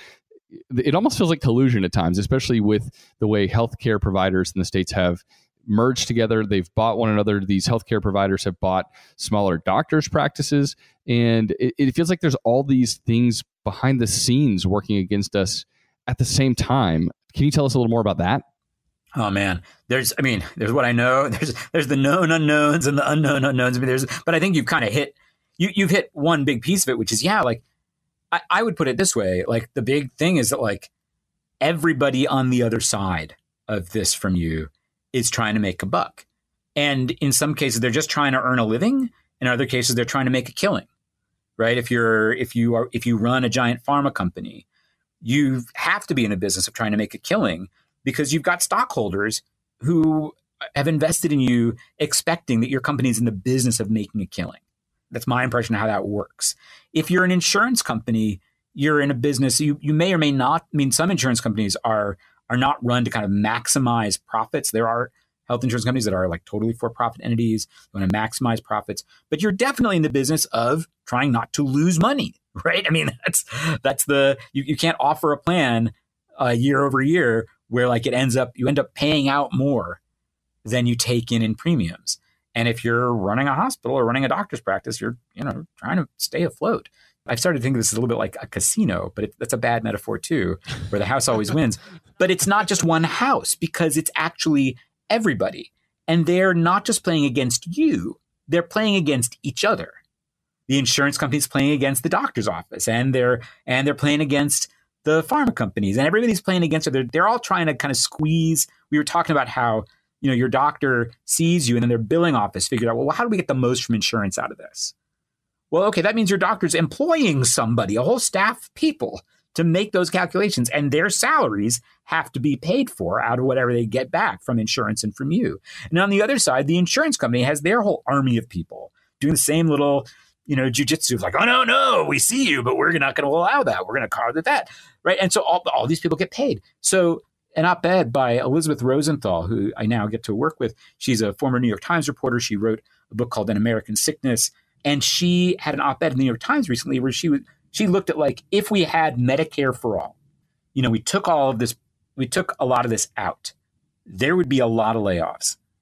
Speaker 2: It almost feels like collusion at times, especially with the way healthcare providers in the States have merged together. They've bought one another. These healthcare providers have bought smaller doctors' practices. And it, it feels like there's all these things behind the scenes working against us at the same time. Can you tell us a little more about that?
Speaker 5: Oh man, there's, I mean, there's what I know. There's, there's the known unknowns and the unknown unknowns. I mean, there's, but I think you've kind of hit, you, you've hit one big piece of it, which is, yeah, like I, I would put it this way. Like the big thing is that like everybody on the other side of this from you is trying to make a buck. And in some cases, they're just trying to earn a living. In other cases, they're trying to make a killing, right? If you're, if you are, if you run a giant pharma company, you have to be in a business of trying to make a killing because you've got stockholders who have invested in you expecting that your company is in the business of making a killing. That's my impression of how that works. If you're an insurance company, you're in a business, you, you may or may not, I mean, some insurance companies are, are not run to kind of maximize profits. There are health insurance companies that are like totally for-profit entities, want to maximize profits, but you're definitely in the business of trying not to lose money, right? I mean, that's, that's the, you, you can't offer a plan uh, year over year where like it ends up, you end up paying out more than you take in in premiums. And if you're running a hospital or running a doctor's practice, you're, you know, trying to stay afloat. I've started to think this is a little bit like a casino, but it, that's a bad metaphor too, where the house always wins. But it's not just one house because it's actually everybody. And they're not just playing against you, they're playing against each other. The insurance company's playing against the doctor's office, and they're and they're playing against the pharma companies, and everybody's playing against it. They're, they're all trying to kind of squeeze. We were talking about how, you know, your doctor sees you and then their billing office figured out, well, how do we get the most from insurance out of this? Well, okay, that means your doctor's employing somebody, a whole staff of people to make those calculations, and their salaries have to be paid for out of whatever they get back from insurance and from you. And on the other side, the insurance company has their whole army of people doing the same little, you know, jujitsu, like, oh, no, no, we see you, but we're not going to allow that. We're going to carve at that, right? And so all, all these people get paid. So an op-ed by Elizabeth Rosenthal, who I now get to work with, she's a former New York Times reporter. She wrote a book called An American Sickness. And she had an op-ed in the New York Times recently where she was, she looked at like, if we had Medicare for all, you know, we took all of this, we took a lot of this out, there would be a lot of layoffs.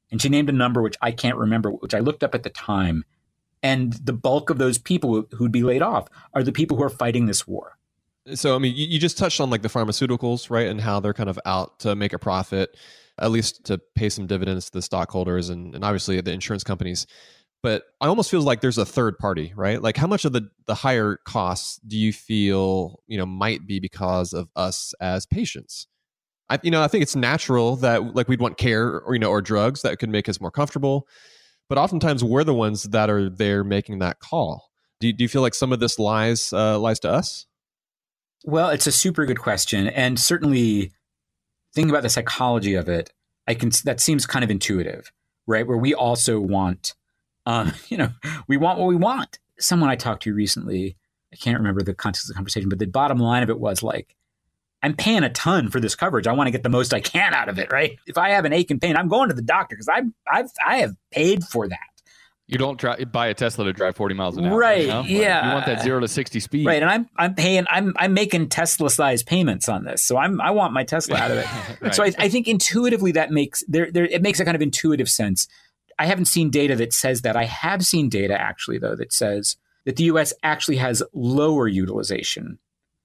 Speaker 5: And she named a number which I can't remember, which I looked up at the time. And the bulk of those people who'd be laid off are the people who are fighting this war.
Speaker 4: So, I mean, you, you just touched on like the pharmaceuticals, right? And how they're kind of out to make a profit, at least to pay some dividends to the stockholders and, and obviously the insurance companies. But I almost feel like there's a third party, right? Like how much of the, the higher costs do you feel, you know, might be because of us as patients? I, you know, I think it's natural that like we'd want care or, you know, or drugs that could make us more comfortable. But oftentimes we're the ones that are there making that call. Do you, do you feel like some of this lies uh, lies to us?
Speaker 5: Well, it's a super good question. And certainly thinking about the psychology of it, I can that seems kind of intuitive, right? Where we also want, um, you know, we want what we want. Someone I talked to recently, I can't remember the context of the conversation, but the bottom line of it was like, I'm paying a ton for this coverage. I want to get the most I can out of it, right? If I have an ache and pain, I'm going to the doctor because I've, I've, I have paid for that.
Speaker 2: You don't try, buy a Tesla to drive forty miles an hour.
Speaker 5: Right,
Speaker 2: You know? Like,
Speaker 5: yeah.
Speaker 2: you want that zero to sixty speed.
Speaker 5: Right, and I'm I'm paying I'm I'm making Tesla-sized payments on this, so I'm I want my Tesla out of it.
Speaker 2: Right.
Speaker 5: So I, I think intuitively that makes there there it makes a kind of intuitive sense. I haven't seen data that says that. I have seen data actually though that says that the U S actually has lower utilization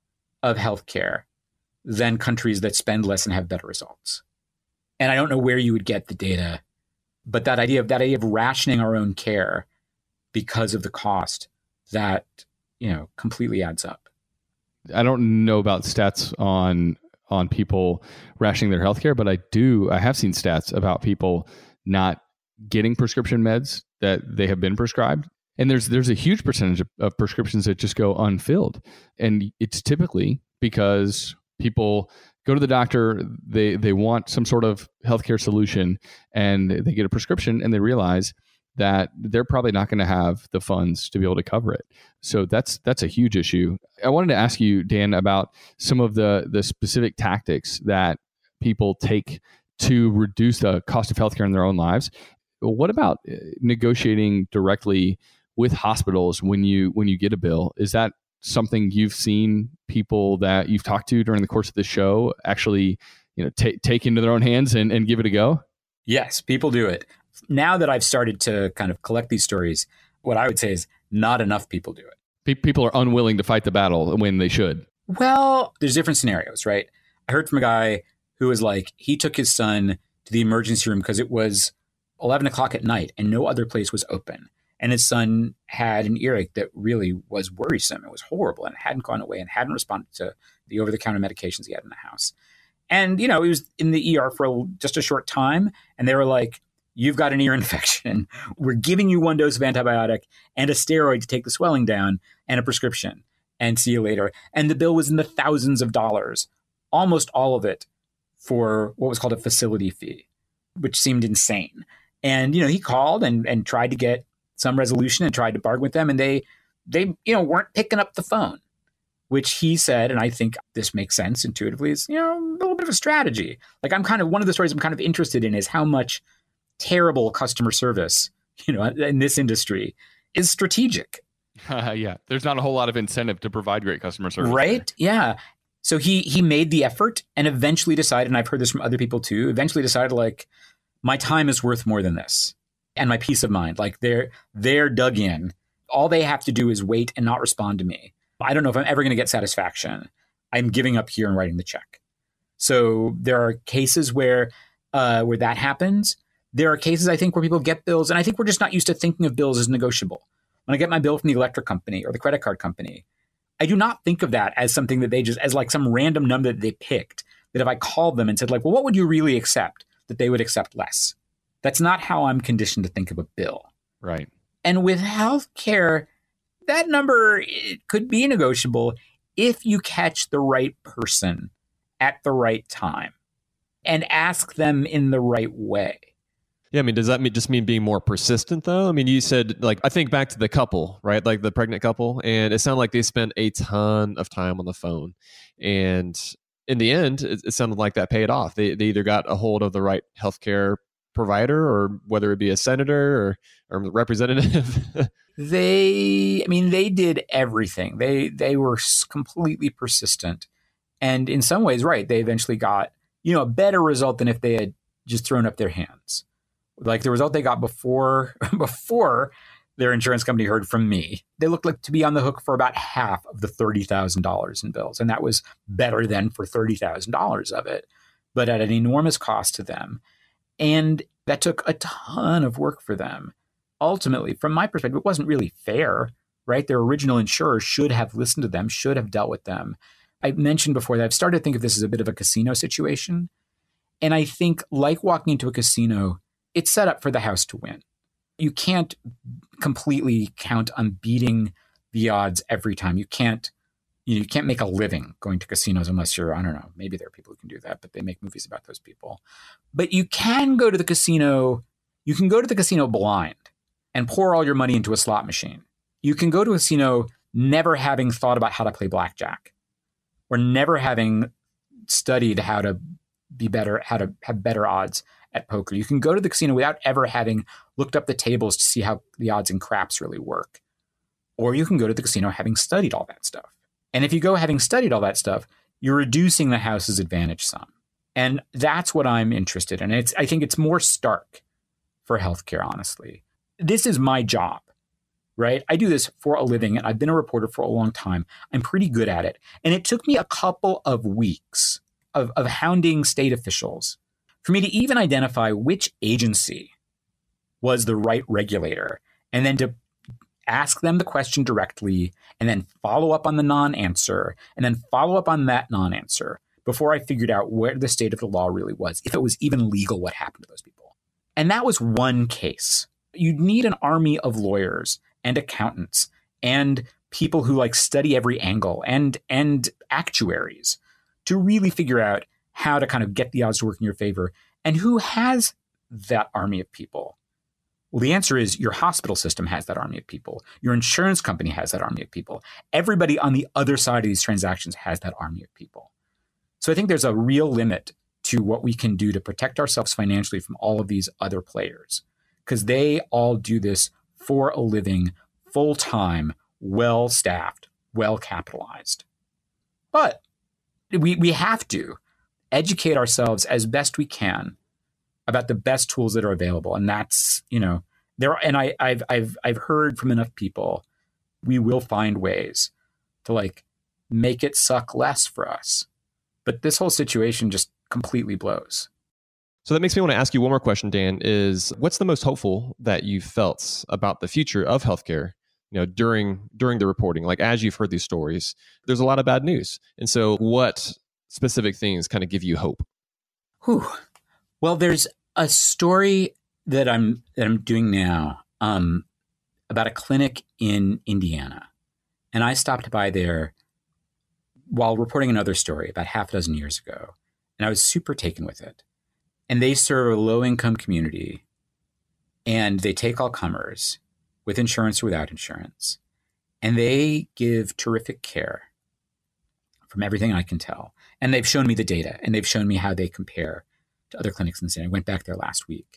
Speaker 5: of healthcare than countries that spend less and have better results. And I don't know where you would get the data, but that idea of that idea of rationing our own care because of the cost, that, you know, completely adds up.
Speaker 2: I don't know about stats on on people rationing their healthcare, but I do. I have seen stats about people not getting prescription meds that they have been prescribed. And there's there's a huge percentage of, of prescriptions that just go unfilled. And it's typically because people go to the doctor, they they want some sort of healthcare solution, and they get a prescription and they realize that they're probably not going to have the funds to be able to cover it. So that's that's a huge issue. I wanted to ask you, Dan, about some of the the specific tactics that people take to reduce the cost of healthcare in their own lives. What about negotiating directly with hospitals when you when you get a bill? Is that something you've seen people that you've talked to during the course of the show actually, you know, t- take into their own hands and, and give it a go?
Speaker 5: Yes, people do it. Now that I've started to kind of collect these stories, what I would say is not enough people do it.
Speaker 2: Pe- people are unwilling to fight the battle when they should.
Speaker 5: Well, there's different scenarios, right? I heard from a guy who was like, he took his son to the emergency room because it was eleven o'clock at night and no other place was open. And his son had an earache that really was worrisome. It was horrible and it hadn't gone away and hadn't responded to the over-the-counter medications he had in the house. And, you know, he was in the E R for a, just a short time. And they were like, you've got an ear infection. We're giving you one dose of antibiotic and a steroid to take the swelling down and a prescription, and see you later. And the bill was in the thousands of dollars, almost all of it for what was called a facility fee, which seemed insane. And, you know, he called and, and tried to get some resolution and tried to bargain with them. And they, they, you know, weren't picking up the phone, which he said, and I think this makes sense intuitively, is, you know, a little bit of a strategy. Like I'm kind of, one of the stories I'm kind of interested in is how much terrible customer service, you know, in this industry is strategic.
Speaker 2: Uh, yeah, there's not a whole lot of incentive to provide great customer service.
Speaker 5: Right? Yeah. So he he made the effort and eventually decided, and I've heard this from other people too, eventually decided like, my time is worth more than this. And my peace of mind, like they're they're dug in. All they have to do is wait and not respond to me. I don't know if I'm ever going to get satisfaction. I'm giving up here and writing the check. So there are cases where uh, where that happens. There are cases, I think, where people get bills, and I think we're just not used to thinking of bills as negotiable. When I get my bill from the electric company or the credit card company, I do not think of that as something that they just, as like some random number that they picked, that if I called them and said like, well, what would you really accept, that they would accept less. That's not how I'm conditioned to think of a bill.
Speaker 2: Right.
Speaker 5: And with healthcare, that number, it could be negotiable if you catch the right person at the right time and ask them in the right way.
Speaker 4: Yeah, I mean, does that mean, just mean being more persistent, though? I mean, you said, like, I think back to the couple, right? Like the pregnant couple, and it sounded like they spent a ton of time on the phone. And in the end, it, it sounded like that paid off. They, they either got a hold of the right healthcare provider, or whether it be a senator or, or representative.
Speaker 5: They, I mean, they did everything. They they were completely persistent. And in some ways, right, they eventually got, you know, a better result than if they had just thrown up their hands. Like the result they got before before their insurance company heard from me, they looked like to be on the hook for about half of the thirty thousand dollars in bills. And that was better than for thirty thousand dollars of it, but at an enormous cost to them. And that took a ton of work for them. Ultimately, from my perspective, it wasn't really fair, right? Their original insurer should have listened to them, should have dealt with them. I mentioned before that I've started to think of this as a bit of a casino situation. And I think like walking into a casino, it's set up for the house to win. You can't completely count on beating the odds every time. You can't, you know, you can't make a living going to casinos unless you're, I don't know, maybe there are people who can do that, but they make movies about those people. But you can go to the casino, you can go to the casino blind and pour all your money into a slot machine. You can go to a casino never having thought about how to play blackjack or never having studied how to be better, how to have better odds at poker. You can go to the casino without ever having looked up the tables to see how the odds in craps really work. Or you can go to the casino having studied all that stuff. And if you go having studied all that stuff, you're reducing the house's advantage some. And that's what I'm interested in. It's, I think it's more stark for healthcare, honestly. This is my job, right? I do this for a living, and I've been a reporter for a long time. I'm pretty good at it. And it took me a couple of weeks of, of hounding state officials for me to even identify which agency was the right regulator, and then to ask them the question directly, and then follow up on the non-answer, and then follow up on that non-answer before I figured out where the state of the law really was, if it was even legal what happened to those people. And that was one case. You'd need an army of lawyers and accountants and people who like study every angle and and actuaries to really figure out how to kind of get the odds to work in your favor. And who has that army of people? Well, the answer is your hospital system has that army of people. Your insurance company has that army of people. Everybody on the other side of these transactions has that army of people. So I think there's a real limit to what we can do to protect ourselves financially from all of these other players, because they all do this for a living, full-time, well-staffed, well-capitalized. But we we have to educate ourselves as best we can about the best tools that are available. And that's, you know, there, and I, I've, I've, I've heard from enough people, we will find ways to like make it suck less for us. But this whole situation just completely blows.
Speaker 4: So that makes me want to ask you one more question, Dan, is what's the most hopeful that you've felt about the future of healthcare, you know, during, during the reporting? Like, as you've heard these stories, there's a lot of bad news. And so what specific things kind of give you hope?
Speaker 5: Whew. Well, there's a story that I'm that I'm doing now um, about a clinic in Indiana, and I stopped by there while reporting another story about half a dozen years ago, and I was super taken with it. And they serve a low-income community, and they take all comers with insurance or without insurance, and they give terrific care from everything I can tell. And they've shown me the data, and they've shown me how they compare to other clinics in the city. I went back there last week.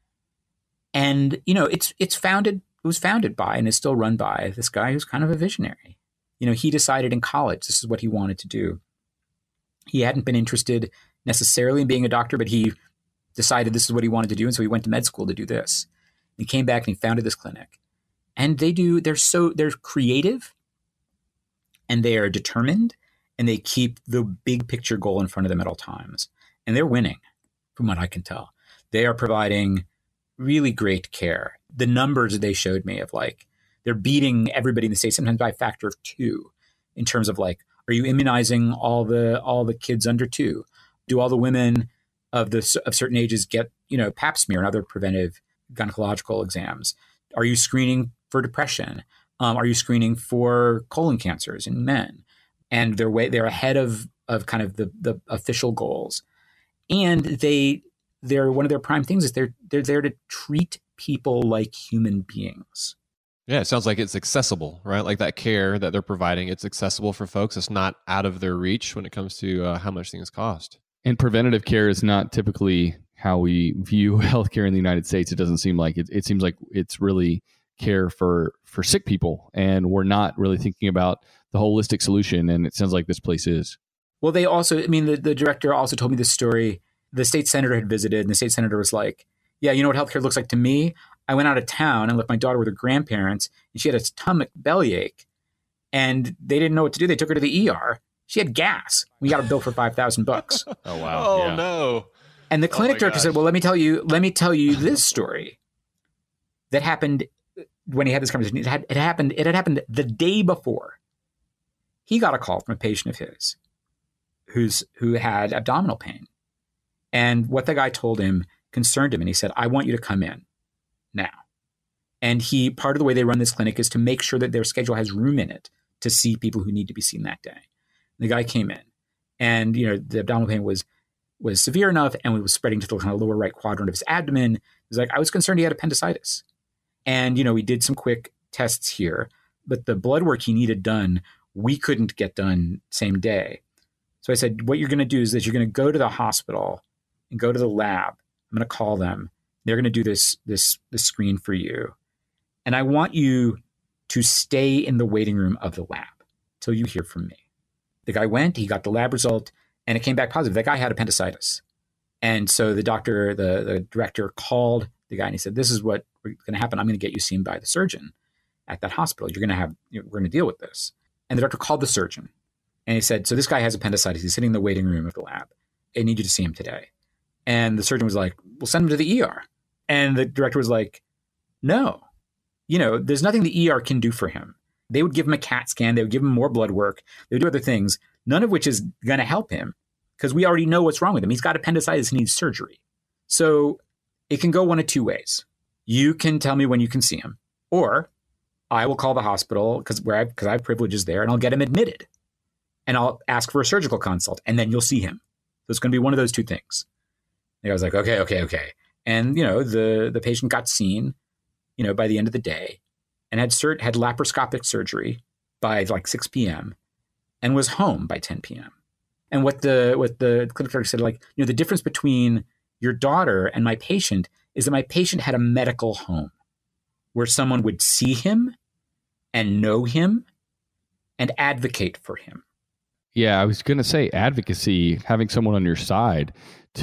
Speaker 5: And, you know, it's it's founded, it was founded by and is still run by this guy who's kind of a visionary. You know, he decided in college this is what he wanted to do. He hadn't been interested necessarily in being a doctor, but he decided this is what he wanted to do. And so he went to med school to do this. He came back and he founded this clinic. And they do, they're so, they're creative and they are determined, and they keep the big picture goal in front of them at all times. And they're winning, from what I can tell. They are providing really great care. The numbers they showed me of like, they're beating everybody in the state, sometimes by a factor of two, in terms of like, are you immunizing all the all the kids under two? Do all the women of the of certain ages get, you know, pap smear and other preventive gynecological exams? Are you screening for depression? Um, are you screening for colon cancers in men? And they're way they're ahead of of kind of the the official goals. And they they're one of their prime things is they're they're there to treat people like human beings.
Speaker 4: Yeah, it sounds like it's accessible, right? Like that care that they're providing, it's accessible for folks. It's not out of their reach when it comes to uh, how much things cost.
Speaker 2: And preventative care is not typically how we view healthcare in the United States. It doesn't seem like it. It seems like it's really care for, for sick people. And we're not really thinking about the holistic solution. And it sounds like this place is.
Speaker 5: Well, they also, I mean, the, the director also told me this story. The state senator had visited, and the state senator was like, Yeah, you know what healthcare looks like to me? I went out of town and left my daughter with her grandparents, and she had a stomach bellyache, and they didn't know what to do. They took her to the E R. She had gas. We got a bill for five thousand bucks.
Speaker 7: Oh, wow.
Speaker 4: Oh,
Speaker 7: yeah.
Speaker 4: no.
Speaker 5: And the clinic
Speaker 7: my
Speaker 5: director
Speaker 7: gosh.
Speaker 5: said, well, let me tell you, let me tell you this story that happened when he had this conversation. It had, it happened, it had happened the day before. He got a call from a patient of his who's who had abdominal pain. And what the guy told him concerned him. And he said, I want you to come in now. And he, part of the way they run this clinic is to make sure that their schedule has room in it to see people who need to be seen that day. The guy came in, and you know the abdominal pain was was severe enough, and it was spreading to the kind of lower right quadrant of his abdomen. He was like, I was concerned he had appendicitis, and you know we did some quick tests here, but the blood work he needed done, we couldn't get done same day. So I said, what you're going to do is that you're going to go to the hospital and go to the lab. I'm going to call them. They're going to do this this this screen for you, and I want you to stay in the waiting room of the lab till you hear from me. The guy went, he got the lab result, and it came back positive. That guy had appendicitis. And so the doctor, the, the director called the guy and he said, this is what's going to happen. I'm going to get you seen by the surgeon at that hospital. You're going to have, you know, we're going to deal with this. And the doctor called the surgeon and he said, so this guy has appendicitis. He's sitting in the waiting room of the lab. I need you to see him today. And the surgeon was like, well, send him to the E R. And the director was like, no, you know, there's nothing the E R can do for him. They would give him a CAT scan. They would give him more blood work. They would do other things, none of which is going to help him because we already know what's wrong with him. He's got appendicitis and needs surgery. So it can go one of two ways. You can tell me when you can see him, or I will call the hospital because where I because I have privileges there, and I'll get him admitted, and I'll ask for a surgical consult, and then you'll see him. So it's going to be one of those two things. And I was like, okay, okay, okay. And you know, the the patient got seen, you know, by the end of the day. And had cert, had laparoscopic surgery by like six p.m. and was home by ten p.m. And what the what the clinic director said, like, you know, the difference between your daughter and my patient is that my patient had a medical home where someone would see him and know him and advocate for him.
Speaker 2: Yeah, I was going to say advocacy, having someone on your side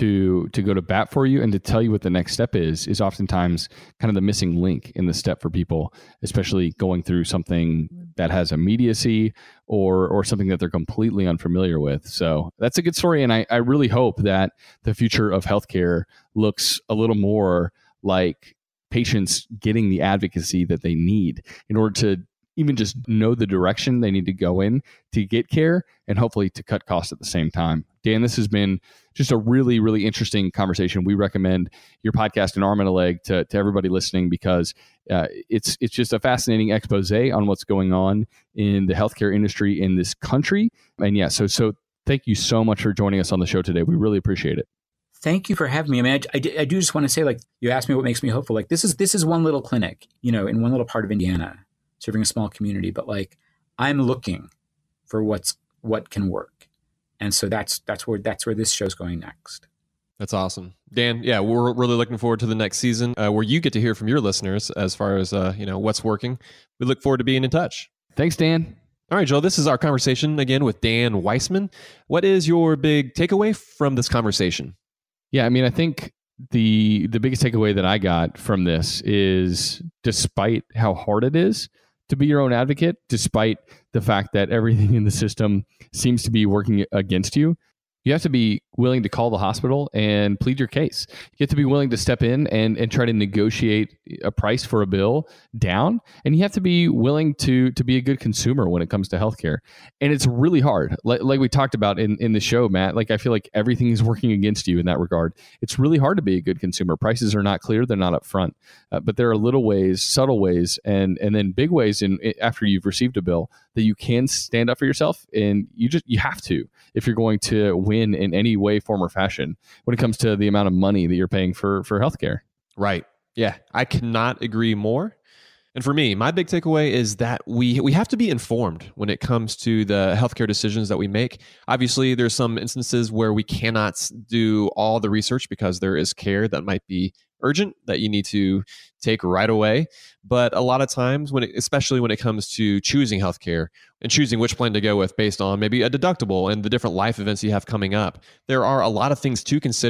Speaker 2: to to go to bat for you and to tell you what the next step is, is oftentimes kind of the missing link in the step for people, especially going through something that has immediacy or or something that they're completely unfamiliar with. So that's a good story. And I, I really hope that the future of healthcare looks a little more like patients getting the advocacy that they need in order to even just know the direction they need to go in to get care and hopefully to cut costs at the same time. Dan, this has been just a really, really interesting conversation. We recommend your podcast, An Arm and a Leg, to, to everybody listening because uh, it's it's just a fascinating expose on what's going on in the healthcare industry in this country. And yeah, so so thank you so much for joining us on the show today. We really appreciate it.
Speaker 5: Thank you for having me. I mean, I, I, I do just want to say, like, you asked me what makes me hopeful. Like, this is this is one little clinic, you know, in one little part of Indiana, serving a small community. But like, I'm looking for what's what can work, and so that's that's where that's where this show's going next.
Speaker 4: That's awesome, Dan. Yeah, we're really looking forward to the next season uh, where you get to hear from your listeners as far as uh, you know what's working. We look forward to being in touch.
Speaker 2: Thanks, Dan.
Speaker 4: All right, Joel. This is our conversation again with Dan Weissman. What is your big takeaway from this conversation?
Speaker 2: Yeah, I mean, I think the the biggest takeaway that I got from this is, despite how hard it is to be your own advocate, despite the fact that everything in the system seems to be working against you, you have to be willing to call the hospital and plead your case. You have to be willing to step in and, and try to negotiate a price for a bill down. And you have to be willing to to be a good consumer when it comes to healthcare. And it's really hard. Like, like we talked about in, in the show, Matt, like I feel like everything is working against you in that regard. It's really hard to be a good consumer. Prices are not clear. They're not upfront. Uh, but there are little ways, subtle ways, and and then big ways in after you've received a bill that you can stand up for yourself. And you just you have to if you're going to win in any way, form, or fashion when it comes to the amount of money that you're paying for for healthcare.
Speaker 4: Right. Yeah, I cannot agree more. And for me, my big takeaway is that we we have to be informed when it comes to the healthcare decisions that we make. Obviously, there's some instances where we cannot do all the research because there is care that might be urgent that you need to take right away. But a lot of times, when it, especially when it comes to choosing healthcare and choosing which plan to go with based on maybe a deductible and the different life events you have coming up, there are a lot of things to consider.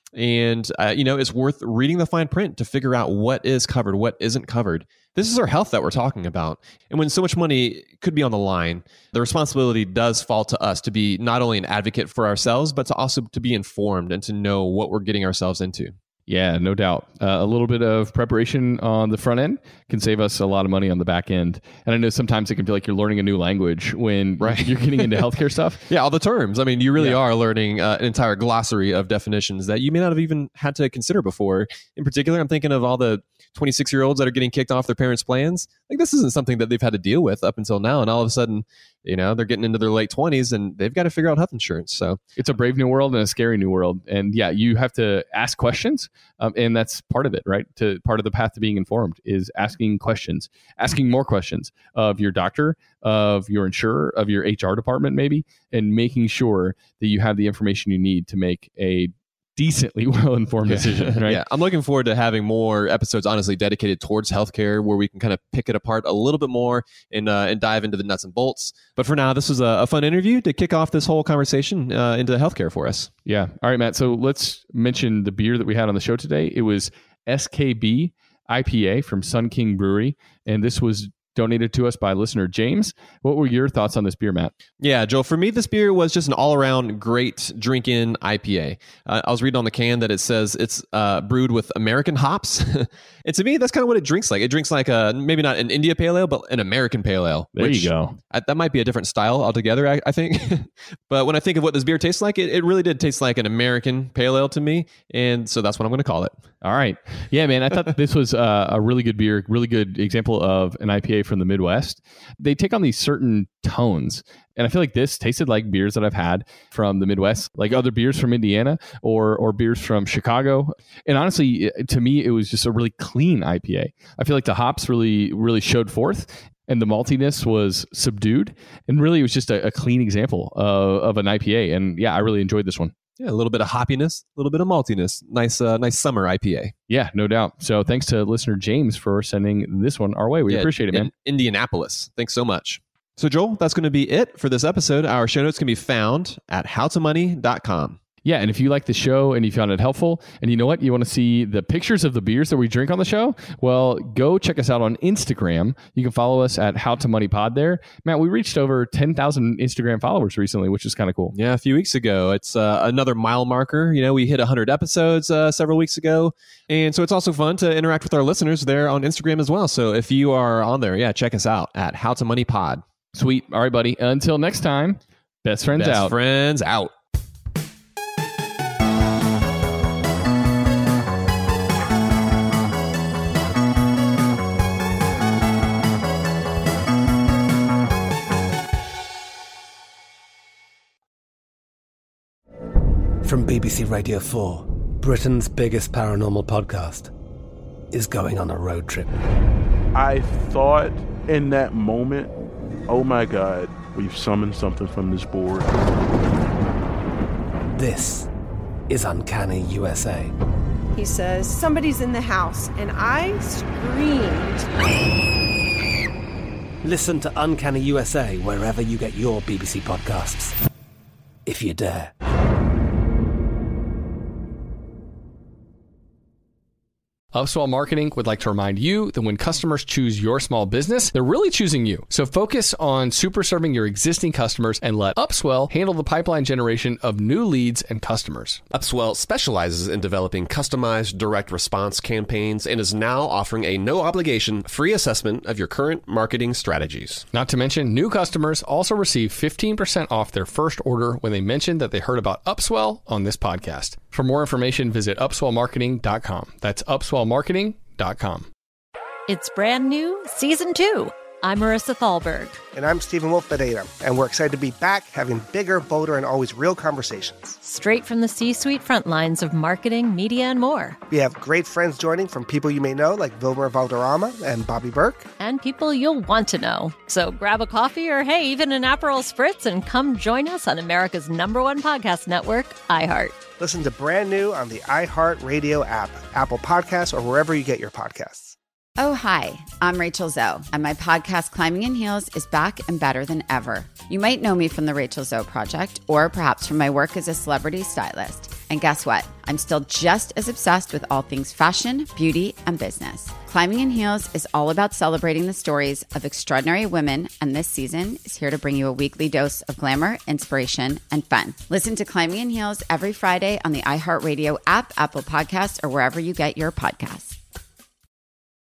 Speaker 4: And, uh, you know, it's worth reading the fine print to figure out what is covered, what isn't covered. This is our health that we're talking about. And when so much money could be on the line, the responsibility does fall to us to be not only an advocate for ourselves, but to also to be informed and to know what we're getting ourselves into.
Speaker 2: Yeah, no doubt. Uh, a little bit of preparation on the front end can save us a lot of money on the back end. And I know sometimes it can feel like you're learning a new language when right. you're getting into healthcare stuff.
Speaker 4: Yeah, all the terms. I mean, you really
Speaker 2: yeah.
Speaker 4: are learning uh, an entire glossary of definitions that you may not have even had to consider before. In particular, I'm thinking of all the twenty-six-year-olds that are getting kicked off their parents' plans. Like, this isn't something that they've had to deal with up until now. And all of a sudden, you know, they're getting into their late twenties and they've got to figure out health insurance. So
Speaker 2: it's a brave new world and a scary new world. And yeah, you have to ask questions. Um, and that's part of it, right? To part of the path to being informed is asking questions, asking more questions of your doctor, of your insurer, of your H R department, maybe, and making sure that you have the information you need to make a decently well-informed decision, right?
Speaker 4: Yeah, I'm looking forward to having more episodes, honestly, dedicated towards healthcare, where we can kind of pick it apart a little bit more and uh, and dive into the nuts and bolts. But for now, this was a, a fun interview to kick off this whole conversation uh, into healthcare for us.
Speaker 2: Yeah. All right, Matt. So let's mention the beer that we had on the show today. It was S K B I P A from Sun King Brewery, and this was donated to us by listener James. What were your thoughts on this beer, Matt?
Speaker 4: Yeah, Joel, for me, this beer was just an all-around great drink-in I P A. Uh, I was reading on the can that it says it's uh, brewed with American hops. And to me, that's kind of what it drinks like. It drinks like a, maybe not an India Pale Ale, but an American Pale Ale.
Speaker 2: There you go.
Speaker 4: I, that might be a different style altogether, I, I think. But when I think of what this beer tastes like, it, it really did taste like an American Pale Ale to me. And so that's what I'm going to call it.
Speaker 2: All right. Yeah, man, I thought this was uh, a really good beer, really good example of an I P A from the Midwest. They take on these certain tones. And I feel like this tasted like beers that I've had from the Midwest, like other beers from Indiana or or beers from Chicago. And honestly, to me, it was just a really clean I P A. I feel like the hops really, really showed forth and the maltiness was subdued. And really, it was just a, a clean example of, of an I P A. And yeah, I really enjoyed this one.
Speaker 4: Yeah, a little bit of hoppiness, a little bit of maltiness. Nice, uh, nice summer I P A.
Speaker 2: Yeah, no doubt. So thanks to listener James for sending this one our way. We
Speaker 4: yeah,
Speaker 2: appreciate it, man.
Speaker 4: In Indianapolis. Thanks so much. So Joel, that's going to be it for this episode. Our show notes can be found at how to money dot com.
Speaker 2: Yeah, and if you like the show and you found it helpful, and you know what, you want to see the pictures of the beers that we drink on the show, well, go check us out on Instagram. You can follow us at How to Money Pod there. Matt, we reached over ten thousand Instagram followers recently, which is kind of cool.
Speaker 4: Yeah, a few weeks ago. It's uh, another mile marker. You know, we hit one hundred episodes uh, several weeks ago. And so it's also fun to interact with our listeners there on Instagram as well. So if you are on there, yeah, check us out at How to Money Pod.
Speaker 2: Sweet. All right, buddy. Until next time, best friends
Speaker 4: best
Speaker 2: out.
Speaker 4: friends out.
Speaker 8: From B B C Radio four, Britain's biggest paranormal podcast is going on a road trip.
Speaker 9: I thought in that moment, oh my God, we've summoned something from this board.
Speaker 8: This is Uncanny U S A.
Speaker 10: He says, somebody's in the house, and I screamed.
Speaker 8: Listen to Uncanny U S A wherever you get your B B C podcasts, if you dare.
Speaker 7: Upswell Marketing would like to remind you that when customers choose your small business, they're really choosing you. So focus on super serving your existing customers and let Upswell handle the pipeline generation of new leads and customers.
Speaker 1: Upswell specializes in developing customized direct response campaigns and is now offering a no-obligation free assessment of your current marketing strategies.
Speaker 7: Not to mention, new customers also receive fifteen percent off their first order when they mention that they heard about Upswell on this podcast. For more information, visit upswell marketing dot com. That's upswell marketing dot com.
Speaker 11: It's brand new, season two. I'm Marissa Thalberg.
Speaker 12: And I'm Stephen Wolf-Bedeta, and we're excited to be back having bigger, bolder, and always real conversations.
Speaker 11: Straight from the C-suite front lines of marketing, media, and more.
Speaker 12: We have great friends joining from people you may know, like Wilmer Valderrama and Bobby Burke.
Speaker 11: And people you'll want to know. So grab a coffee or, hey, even an Aperol Spritz and come join us on America's number one podcast network, iHeart.
Speaker 12: Listen to Brand New on the iHeartRadio app, Apple Podcasts, or wherever you get your podcasts.
Speaker 13: Oh, hi, I'm Rachel Zoe, and my podcast, Climbing in Heels, is back and better than ever. You might know me from the Rachel Zoe Project, or perhaps from my work as a celebrity stylist. And guess what? I'm still just as obsessed with all things fashion, beauty, and business. Climbing in Heels is all about celebrating the stories of extraordinary women, and this season is here to bring you a weekly dose of glamour, inspiration, and fun. Listen to Climbing in Heels every Friday on the iHeartRadio app, Apple Podcasts, or wherever you get your podcasts.